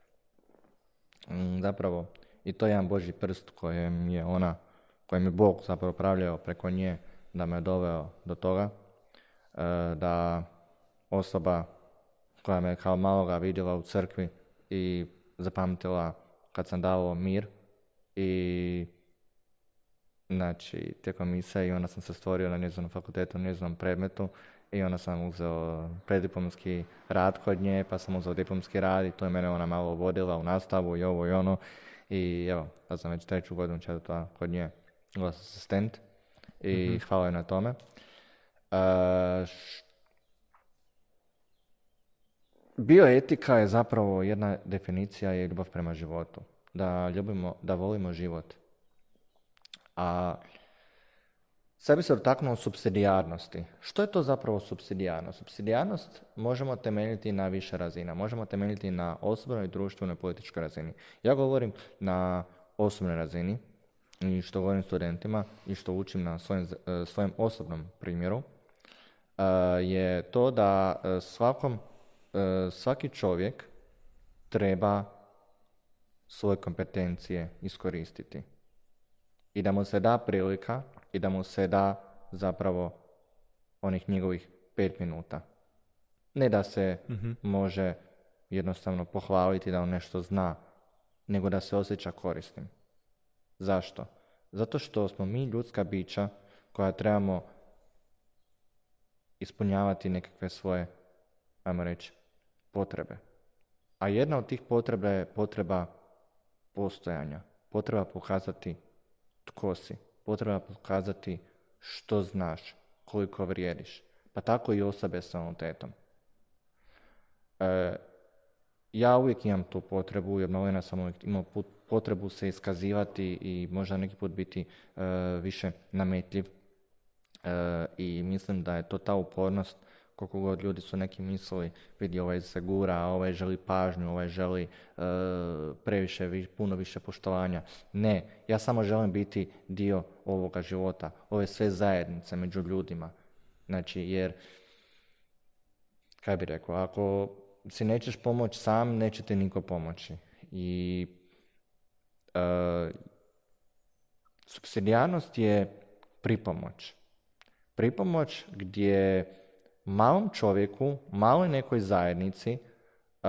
Zapravo, i to je jedan Božji prst kojem je ona, kojem je Bog zapravo upravljao preko nje, da me doveo do toga, uh, da osoba koja me kao maloga vidjela u crkvi i zapamtila kad sam davao mir i znači tijekom mise i onda sam se stvorio na njezinom fakultetu, na njezinom predmetu i onda sam uzeo prediplomski rad kod nje, pa sam uzeo diplomski rad i to je mene ona malo vodila u nastavu i ovo i ono i evo, ja sam već treću godinu četvrta kod nje gost asistent i mm-hmm. hvala joj na tome. Uh, Bioetika je zapravo jedna definicija je ljubav prema životu. Da ljubimo, da volimo život. A sad bi se dotaknuo supsidijarnosti. Što je to zapravo supsidijarnost? Supsidijarnost možemo temeljiti na više razina. Možemo temeljiti na osobnoj, društvenoj, političkoj razini. Ja govorim na osobnoj razini i što govorim studentima i što učim na svojim, svojem osobnom primjeru je to da svakom svaki čovjek treba svoje kompetencije iskoristiti i da mu se da prilika i da mu se da zapravo onih njegovih pet minuta. Ne da se mm-hmm. može jednostavno pohvaliti da on nešto zna, nego da se osjeća korisnim. Zašto? Zato što smo mi ljudska bića koja trebamo ispunjavati nekakve svoje ajmo reći, potrebe. A jedna od tih potreba je potreba postojanja. Potreba pokazati tko si. Potreba pokazati što znaš, koliko vrijediš. Pa tako i osobe s invaliditetom. E, ja uvijek imam tu potrebu, jer malena sam uvijek imao potrebu se iskazivati i možda neki put biti e, više nametljiv. E, I mislim da je to ta upornost, koliko god ljudi su neki mislili, vidi ovaj se gura, ovaj želi pažnju, ovaj želi e, previše, vi, puno više poštovanja. Ne, ja samo želim biti dio ovoga života, ove sve zajednice među ljudima. Znači, jer, kaj bi rekao, ako si nećeš pomoći sam, neće ti niko pomoći. I e, supsidijarnost je pripomoć. Pripomoć gdje malom čovjeku, maloj nekoj zajednici, uh,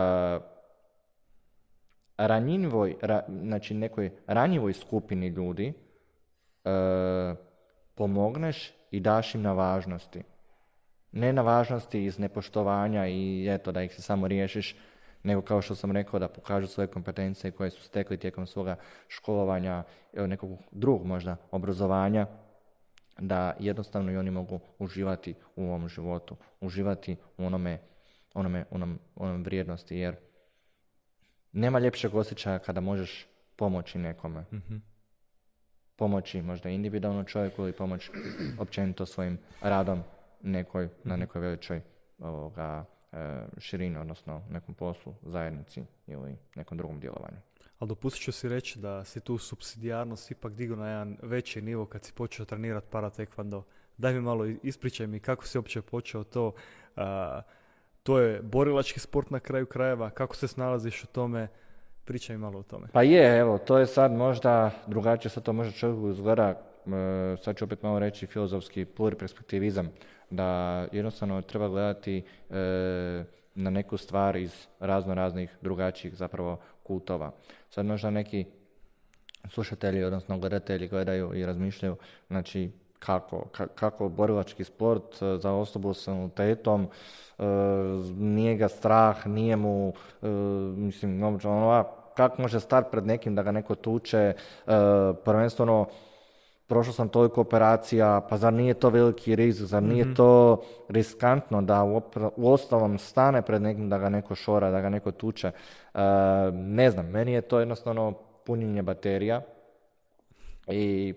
ranjivoj, ra, znači nekoj ranjivoj skupini ljudi uh, pomogneš i daš im na važnosti. Ne na važnosti iz nepoštovanja i eto da ih se samo riješiš, nego kao što sam rekao da pokažu svoje kompetencije koje su stekli tijekom svoga školovanja, nekog drugog možda obrazovanja, da jednostavno i oni mogu uživati u ovom životu, uživati u onome, onome, onom, onom vrijednosti, jer nema ljepšeg osjećaja kada možeš pomoći nekome. Mm-hmm. Pomoći možda individualno čovjeku ili pomoći općenito svojim radom nekoj, mm-hmm. na nekoj većoj ovoga, širini, odnosno nekom poslu, zajednici ili nekom drugom djelovanju. Ali dopustit ću si reći da si tu supsidijarnost ipak digao na jedan veći nivo kad si počeo trenirati paratekvando. Daj mi malo, ispričaj mi kako si uopće počeo to. Uh, to je borilački sport na kraju krajeva. Kako se snalaziš u tome? Pričaj mi malo o tome. Pa je, evo, to je sad možda drugačije, sad to možda čovjeku izgleda, uh, sad ću opet malo reći filozofski pluriperspektivizam, da jednostavno treba gledati uh, na neku stvar iz razno raznih drugačijih zapravo kutova. Sad možda neki slušatelji, odnosno gledatelji gledaju i razmišljaju, znači kako, ka, kako borilački sport za osobu s invaliditetom, e, nije ga strah, nije mu, e, mislim, ono, kako može stati pred nekim da ga neko tuče, e, prvenstveno prošao sam toliko operacija, pa zar nije to veliki rizik, zar nije mm-hmm. to riskantno da u, opra- u ostalom stane pred nekim da ga neko šora, da ga neko tuče. Uh, ne znam, meni je to jednostavno punjenje baterija i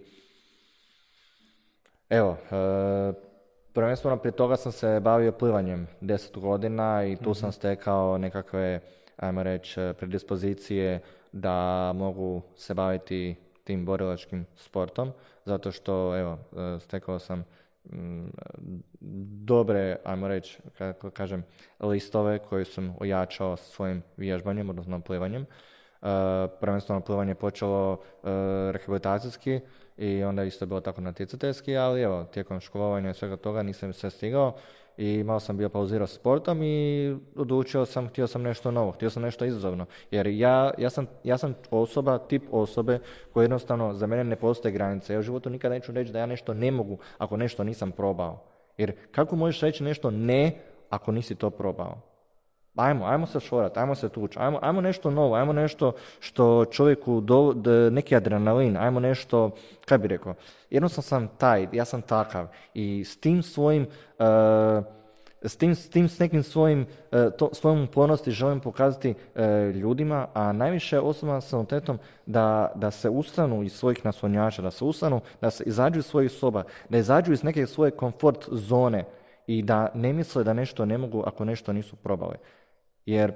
evo, uh, prvenstveno prije toga sam se bavio plivanjem deset godina i tu mm-hmm. sam stekao nekakve, ajmo reći, predispozicije da mogu se baviti tim borilačkim sportom, zato što, evo, stekao sam m, dobre, ajmo reći, kako kažem, listove koje sam ojačao svojim vježbanjem, odnosno plivanjem. Uh, prvenstveno plivanje je počelo uh, rehabilitacijski i onda isto bilo tako natjecateljski, ali evo, tijekom školovanja i svega toga nisam sve stigao i malo sam bio pauzirao sportom i odlučio sam, htio sam nešto novo, htio sam nešto izazovno, jer ja, ja, sam, ja sam osoba, tip osobe koja jednostavno za mene ne postoje granice. Ja u životu nikada neću reći da ja nešto ne mogu ako nešto nisam probao. Jer kako možeš reći nešto ne ako nisi to probao? Ajmo, ajmo se šorati, ajmo se tući, ajmo, ajmo nešto novo, ajmo nešto što čovjeku, do, do, neki adrenalin, ajmo nešto, kaj bi rekao, jednostavno sam taj, ja sam takav i s tim svojim, uh, s tim, s tim s nekim svojim, uh, to, svojom upornosti želim pokazati uh, ljudima, a najviše osobama s invaliditetom da, da se ustanu iz svojih naslonjača, da se ustanu, da se izađu iz svojih soba, da izađu iz neke svoje komfort zone i da ne misle da nešto ne mogu ako nešto nisu probali. Jer,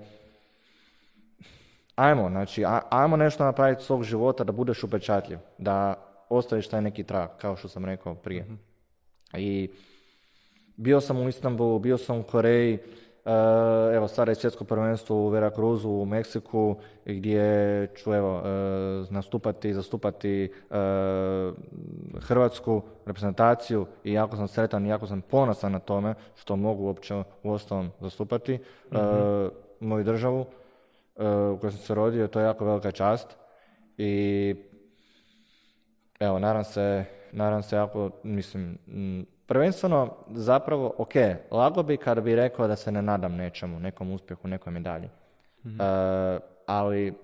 ajmo, znači, ajmo nešto napraviti svog života da budeš upečatljiv, da ostaviš taj neki trag, kao što sam rekao prije. Mm-hmm. I bio sam u Istanbulu, bio sam u Koreji, uh, evo, sada je svjetsko prvenstvo u Veracruzu, u Meksiku, gdje ću, evo, uh, nastupati, zastupati uh, hrvatsku reprezentaciju i jako sam sretan i jako sam ponosan na tome što mogu uopće u ostalom zastupati mm-hmm. uh, moju državu uh, u kojoj sam se rodio, to je jako velika čast i evo, nadam se, nadam se jako, mislim, m, prvenstveno zapravo, ok, lago bi kada bi rekao da se ne nadam nečemu, nekom uspjehu, nekoj medalji. Mm-hmm. Uh, ali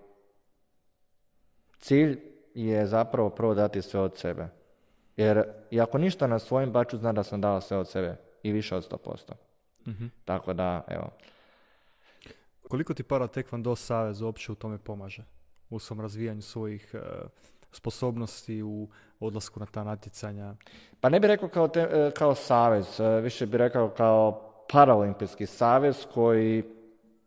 cilj je zapravo prvo dati sve od sebe. Jer i ako ništa na svojim, baču zna da sam dao sve od sebe i više od sto posto. Mm-hmm. Tako da, evo. Koliko ti Para Taekwondo savez uopće u tome pomaže? U svom razvijanju svojih uh, sposobnosti, u odlasku na ta natjecanja? Pa ne bih rekao kao, te, kao savez, više bih rekao kao paraolimpijski savez koji uh,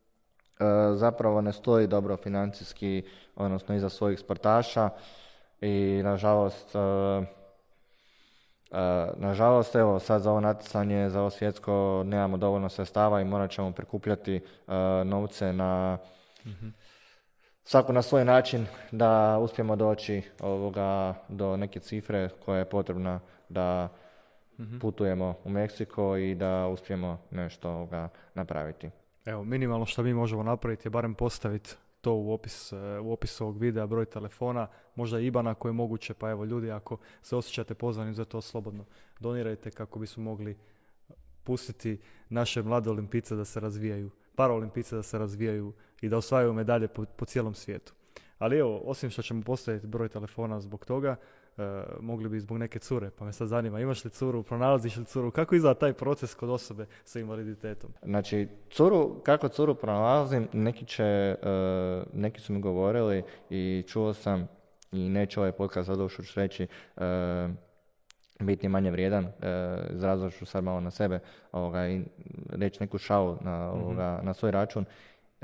zapravo ne stoji dobro financijski, odnosno iza svojih sportaša i nažalost uh, Uh, nažalost, evo, sad za ovo natjecanje, za ovo svjetsko nemamo dovoljno sredstava i morat ćemo prikupljati uh, novce na mm-hmm. svako na svoj način da uspijemo doći ovoga, do neke cifre koja je potrebna da mm-hmm. putujemo u Meksiko i da uspijemo nešto ovoga napraviti. Evo, minimalno što mi možemo napraviti je barem postaviti to u opis, u opisu ovog videa, broj telefona, možda i IBAN ako je moguće, pa evo ljudi, ako se osjećate pozvani za to, slobodno donirajte kako bismo mogli pustiti naše mlade olimpijce da se razvijaju, paraolimpijce da se razvijaju i da osvajaju medalje po, po cijelom svijetu. Ali evo, osim što ćemo postaviti broj telefona zbog toga, Uh, mogli bi zbog neke cure, pa me sad zanima, imaš li curu, pronalaziš li curu, kako izgleda taj proces kod osobe sa invaliditetom? Znači, curu, kako curu pronalazim, neki će, uh, neki su mi govorili i čuo sam, i neće ovaj podcast zato što ću reći, uh, biti manje vrijedan, uh, izrazio ću sad malo na sebe, ovoga, i reći neku šalu na, ovoga, mm-hmm. na svoj račun. Uh,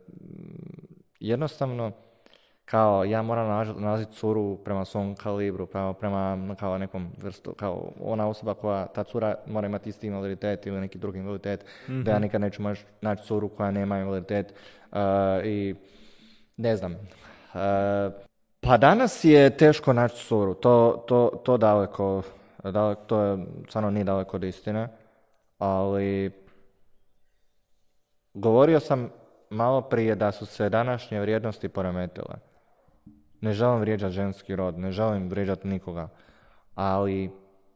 jednostavno, kao ja moram nalaziti curu prema svom kalibru, prema, prema kao nekom vrstu, kao ona osoba koja, ta cura mora imati isti invaliditet ili neki drugi invaliditet, mm-hmm. da ja nikad neću moći naći curu koja nema invaliditet uh, i ne znam. Uh, pa danas je teško naći curu, to, to, to daleko, daleko, to je stvarno nije daleko od istine, ali govorio sam malo prije da su se današnje vrijednosti poremetile. Ne želim vrijeđati ženski rod, ne želim vrijeđati nikoga, ali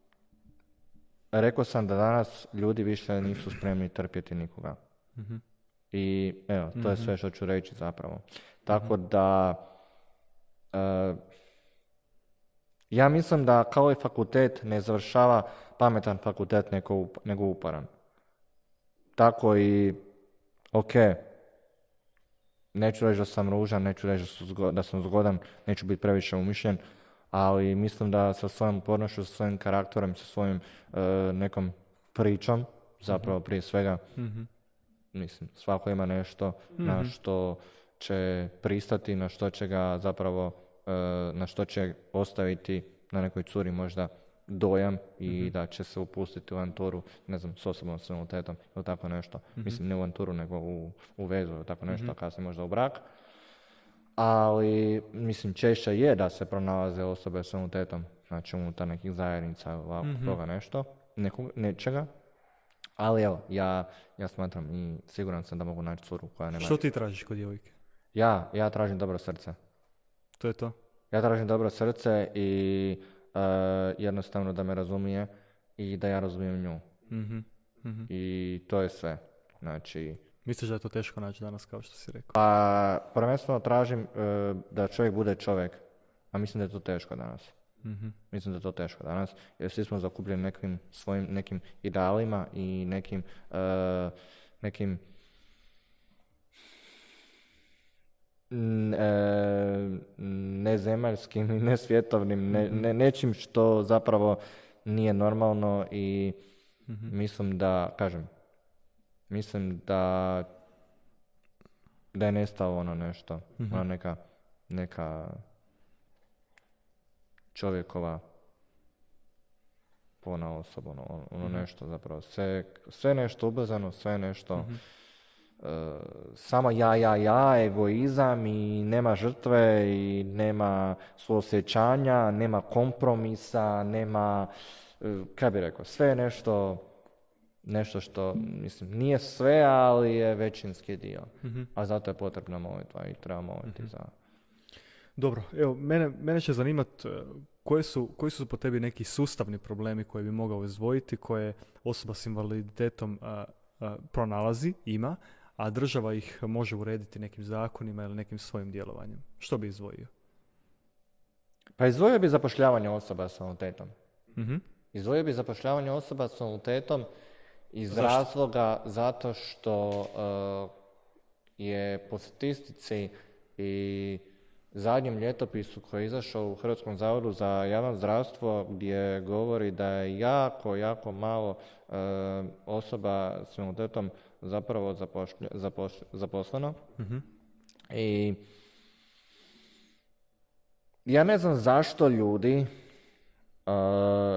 rekao sam da danas ljudi više nisu spremni trpjeti nikoga. Mm-hmm. I evo, to mm-hmm. je sve što ću reći zapravo. Tako mm-hmm. da uh, ja mislim da kao i fakultet ne završava pametan fakultet nego, nego uparan. Tako i ok, neću reći da sam ružan, neću reći da sam zgodan, neću biti previše umišljen, ali mislim da sa svojom upornošću, sa svojim karakterom, sa svojim uh, nekom pričom, zapravo prije svega, mm-hmm. mislim, svako ima nešto mm-hmm. na što će pristati, na što će ga zapravo, uh, na što će ostaviti na nekoj curi možda dojam i mm-hmm. da će se upustiti u avanturu, ne znam, s osobom s invaliditetom ili tako nešto. Mm-hmm. Mislim, ne u avanturu, nego u, u vezu ili tako nešto, mm-hmm. kasnije možda u brak. Ali, mislim, češće je da se pronalaze osobe s invaliditetom, znači unutar nekih zajednica, ovako, mm-hmm. toga nešto, nekog, nečega. Ali evo, ja, ja smatram i siguran sam da mogu naći curu koja nema... Što ti tražiš kod djevojke? Ja, ja tražim dobro srce. To je to? Ja tražim dobro srce i Uh, jednostavno da me razumije i da ja razumijem nju. Mm-hmm. Mm-hmm. I to je sve. Znači... Misliš da je to teško naći danas, kao što si rekao? Pa, prvenstveno tražim uh, da čovjek bude čovjek, a mislim da je to teško danas. Mm-hmm. Mislim da je to teško danas, jer svi smo zakupljeni nekim svojim nekim idealima i nekim uh, nekim nezemaljskim i nesvjetovnim, ne, ne, nečim što zapravo nije normalno i mm-hmm. mislim da, kažem, mislim da da je nestalo ono nešto, mm-hmm. ono neka, neka čovjekova pona osoba, ono, ono mm-hmm. nešto zapravo, sve, sve nešto ubrzano, sve nešto mm-hmm. Uh, samo ja, ja, ja, egoizam i nema žrtve i nema suosjećanja, nema kompromisa, nema, uh, kaj bi rekao, sve je nešto, nešto što, mislim, nije sve, ali je većinski dio. Mm-hmm. A zato je potrebna molitva i treba moliti mm-hmm. za... Dobro, evo, mene, mene će zanimati koje su, koji su po tebi neki sustavni problemi koje bi mogao izdvojiti, koje osoba s invaliditetom a, a, pronalazi, ima, a država ih može urediti nekim zakonima ili nekim svojim djelovanjem. Što bi izdvojio? Pa izdvojio bi zapošljavanje osoba s invaliditetom. Mhm. Izdvojio bi zapošljavanje osoba s invaliditetom iz Zašto? razloga zato što uh, je po statistici i zadnjem ljetopisu koji je izašao u Hrvatskom zavodu za javno zdravstvo gdje govori da je jako, jako malo uh, osoba s invaliditetom zapravo zapošlj, zapošlj, zaposleno. Mhm. I ja ne znam zašto ljudi uh,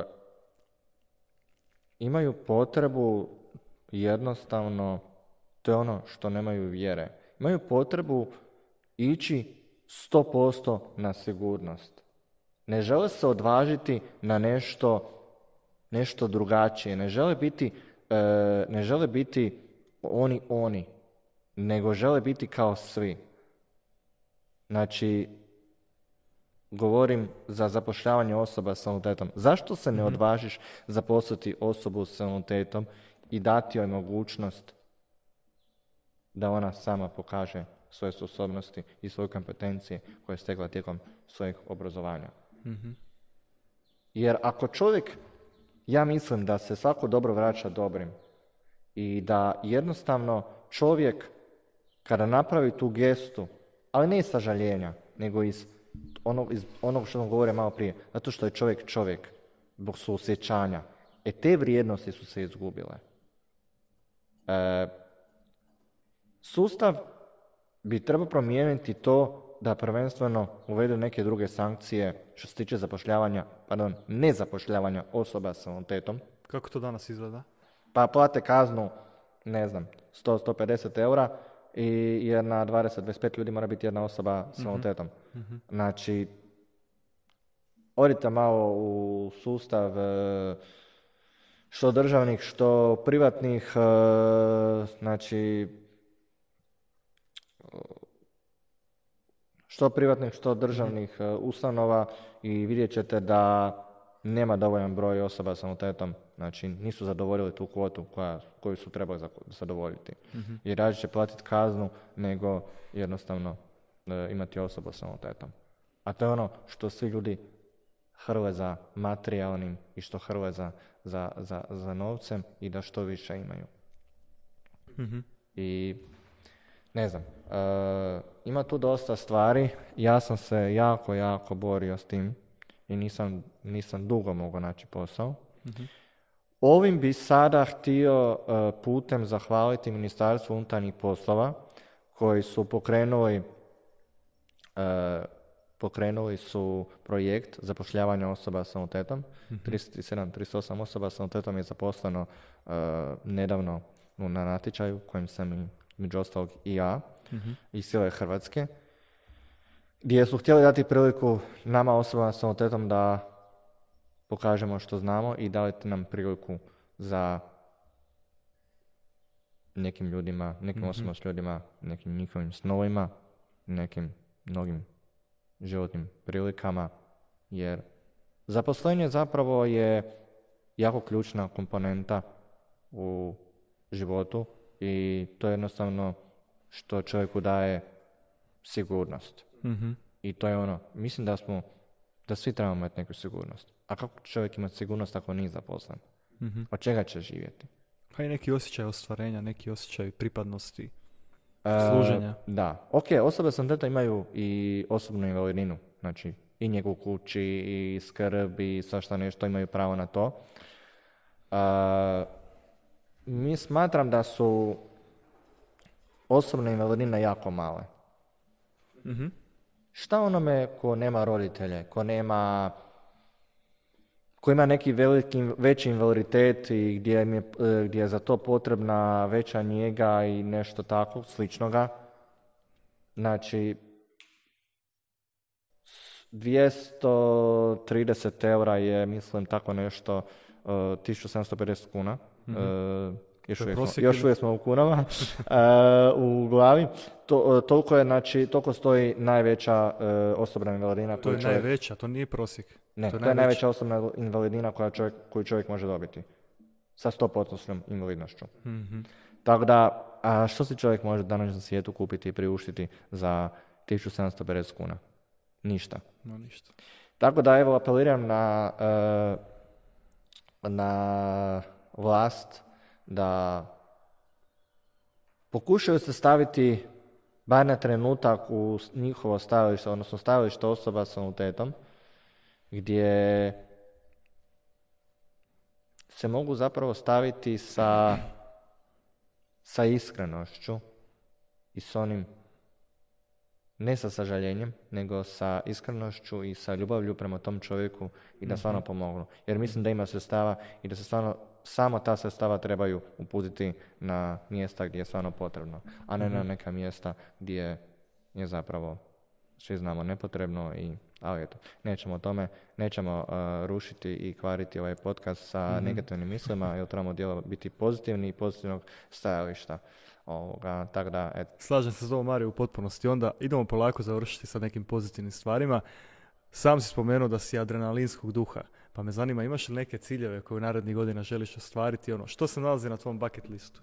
imaju potrebu jednostavno, to je ono što nemaju vjere, imaju potrebu ići sto posto na sigurnost. Ne žele se odvažiti na nešto, nešto drugačije, ne žele biti, uh, ne žele biti oni oni, nego žele biti kao svi. Znači, govorim za zapošljavanje osoba s invaliditetom. Zašto se ne Mhm. odvažiš zaposliti osobu s invaliditetom i dati joj mogućnost da ona sama pokaže svoje sposobnosti i svoje kompetencije koje je stekla tijekom svojeg obrazovanja? Mhm. Jer ako čovjek, ja mislim da se svako dobro vraća dobrim i da jednostavno čovjek kada napravi tu gestu, ali ne iz sažaljenja, nego iz onog, iz onog što sam govorio malo prije, zato što je čovjek čovjek, zbog suosjećanja. E te vrijednosti su se izgubile. E, sustav bi trebao promijeniti to da prvenstveno uvede neke druge sankcije što se tiče zapošljavanja, pardon, nezapošljavanja osoba s invaliditetom. Kako to danas izgleda? Pa plate kaznu, ne znam, sto do sto pedeset eura i jer na dvadeset do dvadeset pet ljudi mora biti jedna osoba s invaliditetom. Mhm. Znači, odite malo u sustav e, što državnih, što privatnih, e, znači, što privatnih, što državnih e, ustanova i vidjet ćete da nema dovoljan broj osoba s invaliditetom, znači nisu zadovoljili tu kvotu koja, koju su trebali zadovoljiti. Mhm. I rađe će platiti kaznu nego jednostavno e, imati osobu s invaliditetom. A to je ono što svi ljudi hrle za materijalnim i što hrle za, za, za, za novcem i da što više imaju. Mhm. I ne znam, e, ima tu dosta stvari, ja sam se jako, jako borio s tim i nisam, nisam dugo mogao naći posao. Mhm. Ovim bi sada htio e, putem zahvaliti Ministarstvu unutarnjih poslova koji su pokrenuli e, pokrenuli su projekt zapošljavanja osoba s invaliditetom. Mhm. trideset sedam trideset osam osoba s invaliditetom je zaposleno e, nedavno na natječaju kojem sam i među ostalog i ja Mhm. iz cijele Hrvatske, gdje su htjeli dati priliku nama osobama s invaliditetom da pokažemo što znamo i dati nam priliku za nekim ljudima, nekim Mhm. osobama s ljudima, nekim njihovim snovima, nekim mnogim životnim prilikama, jer zaposlenje zapravo je jako ključna komponenta u životu i to je jednostavno što čovjeku daje sigurnost. Mhm. I to je ono, mislim da smo, da svi trebamo imati neku sigurnost. A kako će čovjek imati sigurnost ako nije zaposlen? Mhm. Od čega će živjeti? Pa i neki osjećaj ostvarenja, neki osjećaj pripadnosti, E, služenja. Da. Ok, osobe s invaliditetom imaju i osobnu invalidninu. Znači, i njegu u kući, i skrb, i svašta nešto, imaju pravo na to. E, mi smatram da su osobne invalidnine jako male. Mhm. Šta onome ko nema roditelje, ko nema, ko ima neki veliki, veći invaliditet i gdje, im je, e, gdje je za to potrebna veća njega i nešto tako, sličnoga. Znači, dvjesto trideset eura je, mislim, tako nešto, e, tisuću sedamsto pedeset kuna. Mhm. E, još, To je uvijek smo, prosjek još ili- uvijek smo u kunama, e, u glavi. To, toliko je, znači, toliko stoji najveća e, osobna invalidnina To koju je čovjek... najveća, to nije prosjek. Ne, to to je najveća osobna invalidnina koja čovjek, koju čovjek može dobiti. Sa sto posto invalidnošću. Mhm. Tako da, a što si čovjek može danas na svijetu kupiti i priuštiti za tisuću sedamsto pedeset kuna? Ništa. No, ništa. Tako da, evo, apeliram na, e, na vlast da pokušaju se staviti bar na trenutak u njihovo stajalište, odnosno stajalište osoba s invaliditetom, gdje se mogu zapravo staviti sa, sa iskrenošću i s onim, ne sa sažaljenjem, nego sa iskrenošću i sa ljubavlju prema tom čovjeku i da stvarno pomognu. Jer mislim da ima sredstava i da se stvarno samo ta sredstava trebaju uputiti na mjesta gdje je stvarno potrebno, a ne na neka mjesta gdje je zapravo, svi znamo, nepotrebno. I, ali eto, nećemo o tome, nećemo uh, rušiti i kvariti ovaj podcast sa Mhm. negativnim mislima, jer trebamo djelo biti pozitivni i pozitivnog stajališta. Ovoga, tako da, eto. Slažem se s ovom Mariju u potpunosti. Onda idemo polako završiti sa nekim pozitivnim stvarima. Sam si spomenuo da si adrenalinskog duha, pa me zanima imaš li neke ciljeve koje u narednih godina želiš ostvariti, ono, što se nalazi na tvom bucket listu?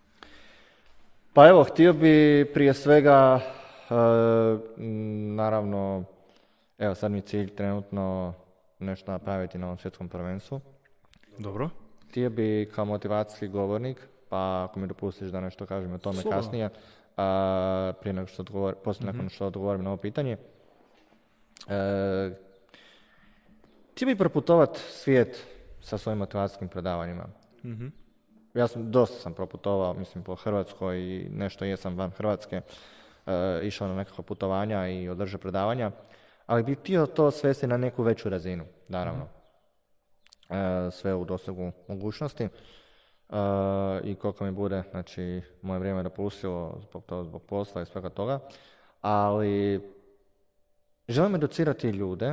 Pa evo, htio bi prije svega, e, m, naravno, evo sad mi je cilj trenutno nešto napraviti na ovom svjetskom prvenstvu. Dobro. Htio bi kao motivacijski govornik, pa ako mi dopustiš da nešto kažem o tome Slobodno. kasnije, a, prije nego što odgovor, poslije nakon što odgovorim na ovo pitanje. E, htio bi proputovati svijet sa svojim motivacijskim predavanjima. Mhm. Ja sam, dosta sam proputovao, mislim, po Hrvatskoj i nešto jesam van Hrvatske, e, išao na nekakva putovanja i održao predavanja, ali bih htio to svesti na neku veću razinu, naravno. E, sve u dosegu mogućnosti. E, I koliko mi bude, znači, moje vrijeme dopustilo zbog toga, zbog posla i svega toga, ali želim educirati ljude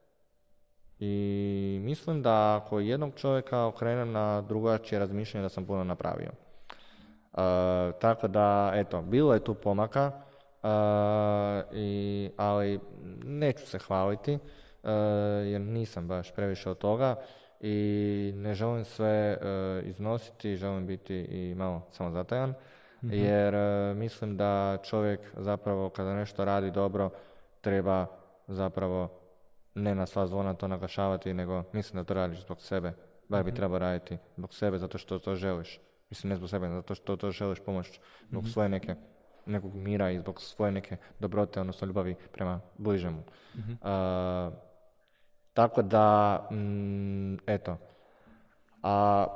i mislim da ako jednog čovjeka okrenem na drugačije razmišljanje da sam puno napravio. Uh, tako da, eto, bilo je tu pomaka, uh, i, ali neću se hvaliti, uh, jer nisam baš previše od toga i ne želim sve uh, iznositi, želim biti i malo samozatajan, mm-hmm. jer uh, mislim da čovjek zapravo kada nešto radi dobro treba zapravo ne na sva zvona to naglašavati, nego mislim da to radiš zbog sebe. Bar bi trebao raditi zbog sebe, zato što to želiš. Mislim, ne zbog sebe, zato što to želiš pomoći zbog mm-hmm. svoje neke, nekog mira i zbog svoje neke dobrote, odnosno ljubavi prema bližemu. Mm-hmm. Uh, tako da, mm, eto. A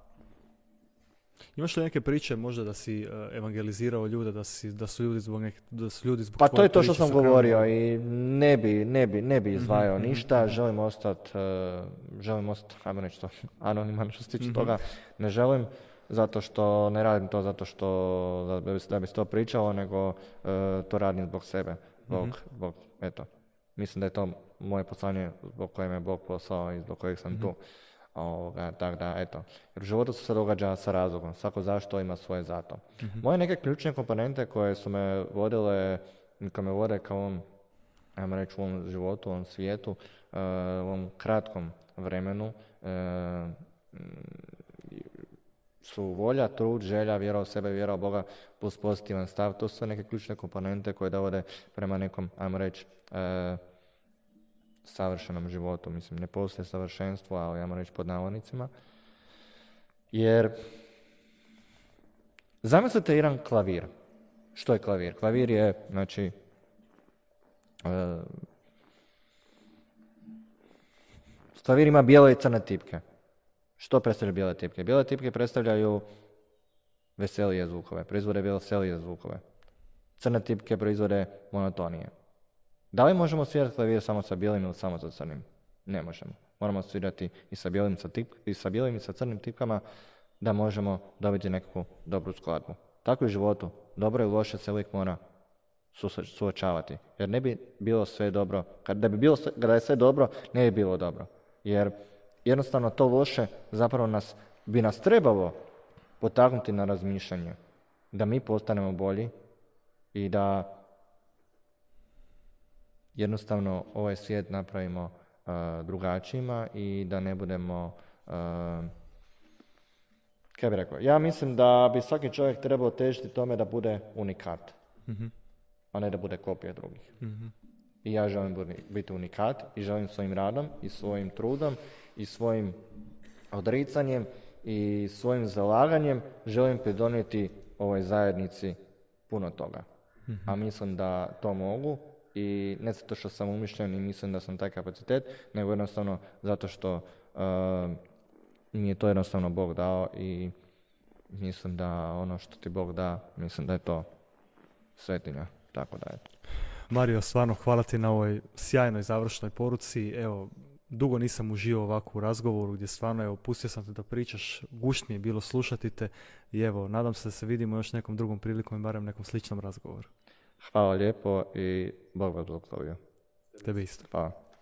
Imaš li neke priče možda da si uh, evangelizirao ljude, da, si, da su ljudi zbog neke, da su ljudi zbog Pa tvoje to je to što priče sam su krenuli- govorio i ne bi, ne bi, ne bi izdvajao Mhm, ništa, mhm. želim ostati, uh, želim ostati, ajmo reći to, anoniman što se tiče Mhm. toga, ne želim, zato što ne radim to zato što da bi, da bi se to pričalo, nego uh, to radim zbog sebe, zbog, Mhm. zbog, eto, mislim da je to moje poslanje zbog koje me Bog poslao i zbog kojeg sam tu. Ovoga, tako da, eto. Jer u životu se događa sa razlogom. Svako zašto ima svoje zato. Mhm. Moje neke ključne komponente koje su me vodile, koje me vode kao ovom, ajmo reći, u ovom životu, u ovom svijetu, uh, u ovom kratkom vremenu, uh, su volja, trud, želja, vjera u sebe, vjera u Boga, plus pozitivan stav. To su neke ključne komponente koje dovode prema nekom, ajmo reći, uh, savršenom životu. Mislim, ne postoje savršenstvo, ali ajmo reći pod navodnicima. Jer zamislite jedan klavir. Što je klavir? Klavir je, znači, uh, klavir ima bijele i crne tipke. Što predstavljaju bijele tipke? Bijele tipke predstavljaju veselije zvukove, proizvode veselije zvukove. Crne tipke proizvode monotonije. Da li možemo svirati klavir samo sa bijelim ili samo sa crnim? Ne možemo. Moramo svirati i sa bijelim, sa tip, i sa bijelim i sa crnim tipkama da možemo dobiti nekakvu dobru skladbu. Tako i u životu. Dobro i loše se uvijek mora suočavati. Jer ne bi bilo sve dobro. Kada bi bilo sve, kada je sve dobro, ne bi bilo dobro. Jer jednostavno to loše zapravo nas, bi nas trebalo potaknuti na razmišljanje, da mi postanemo bolji i da jednostavno ovaj svijet napravimo uh, drugačijima i da ne budemo, uh, kaj bi rekao, ja mislim da bi svaki čovjek trebao težiti tome da bude unikat, mm-hmm. a ne da bude kopija drugih. Mm-hmm. I ja želim biti unikat i želim svojim radom i svojim trudom i svojim odricanjem i svojim zalaganjem želim pridonijeti ovoj zajednici puno toga. Mm-hmm. A mislim da to mogu i ne zato što sam umišljen i mislim da sam taj kapacitet, nego jednostavno zato što uh, mi je to jednostavno Bog dao i mislim da ono što ti Bog da, mislim da je to svetinja. Tako da je. Mario, stvarno hvala ti na ovoj sjajnoj završnoj poruci. Evo, dugo nisam uživao ovako u razgovoru gdje stvarno, evo, pustio sam te da pričaš, gušt mi je bilo slušati te i evo, nadam se da se vidimo još nekom drugom prilikom i barem nekom sličnom razgovoru. Hvala lijepo i Bog vas blagoslovio. Tebe isto. Hvala.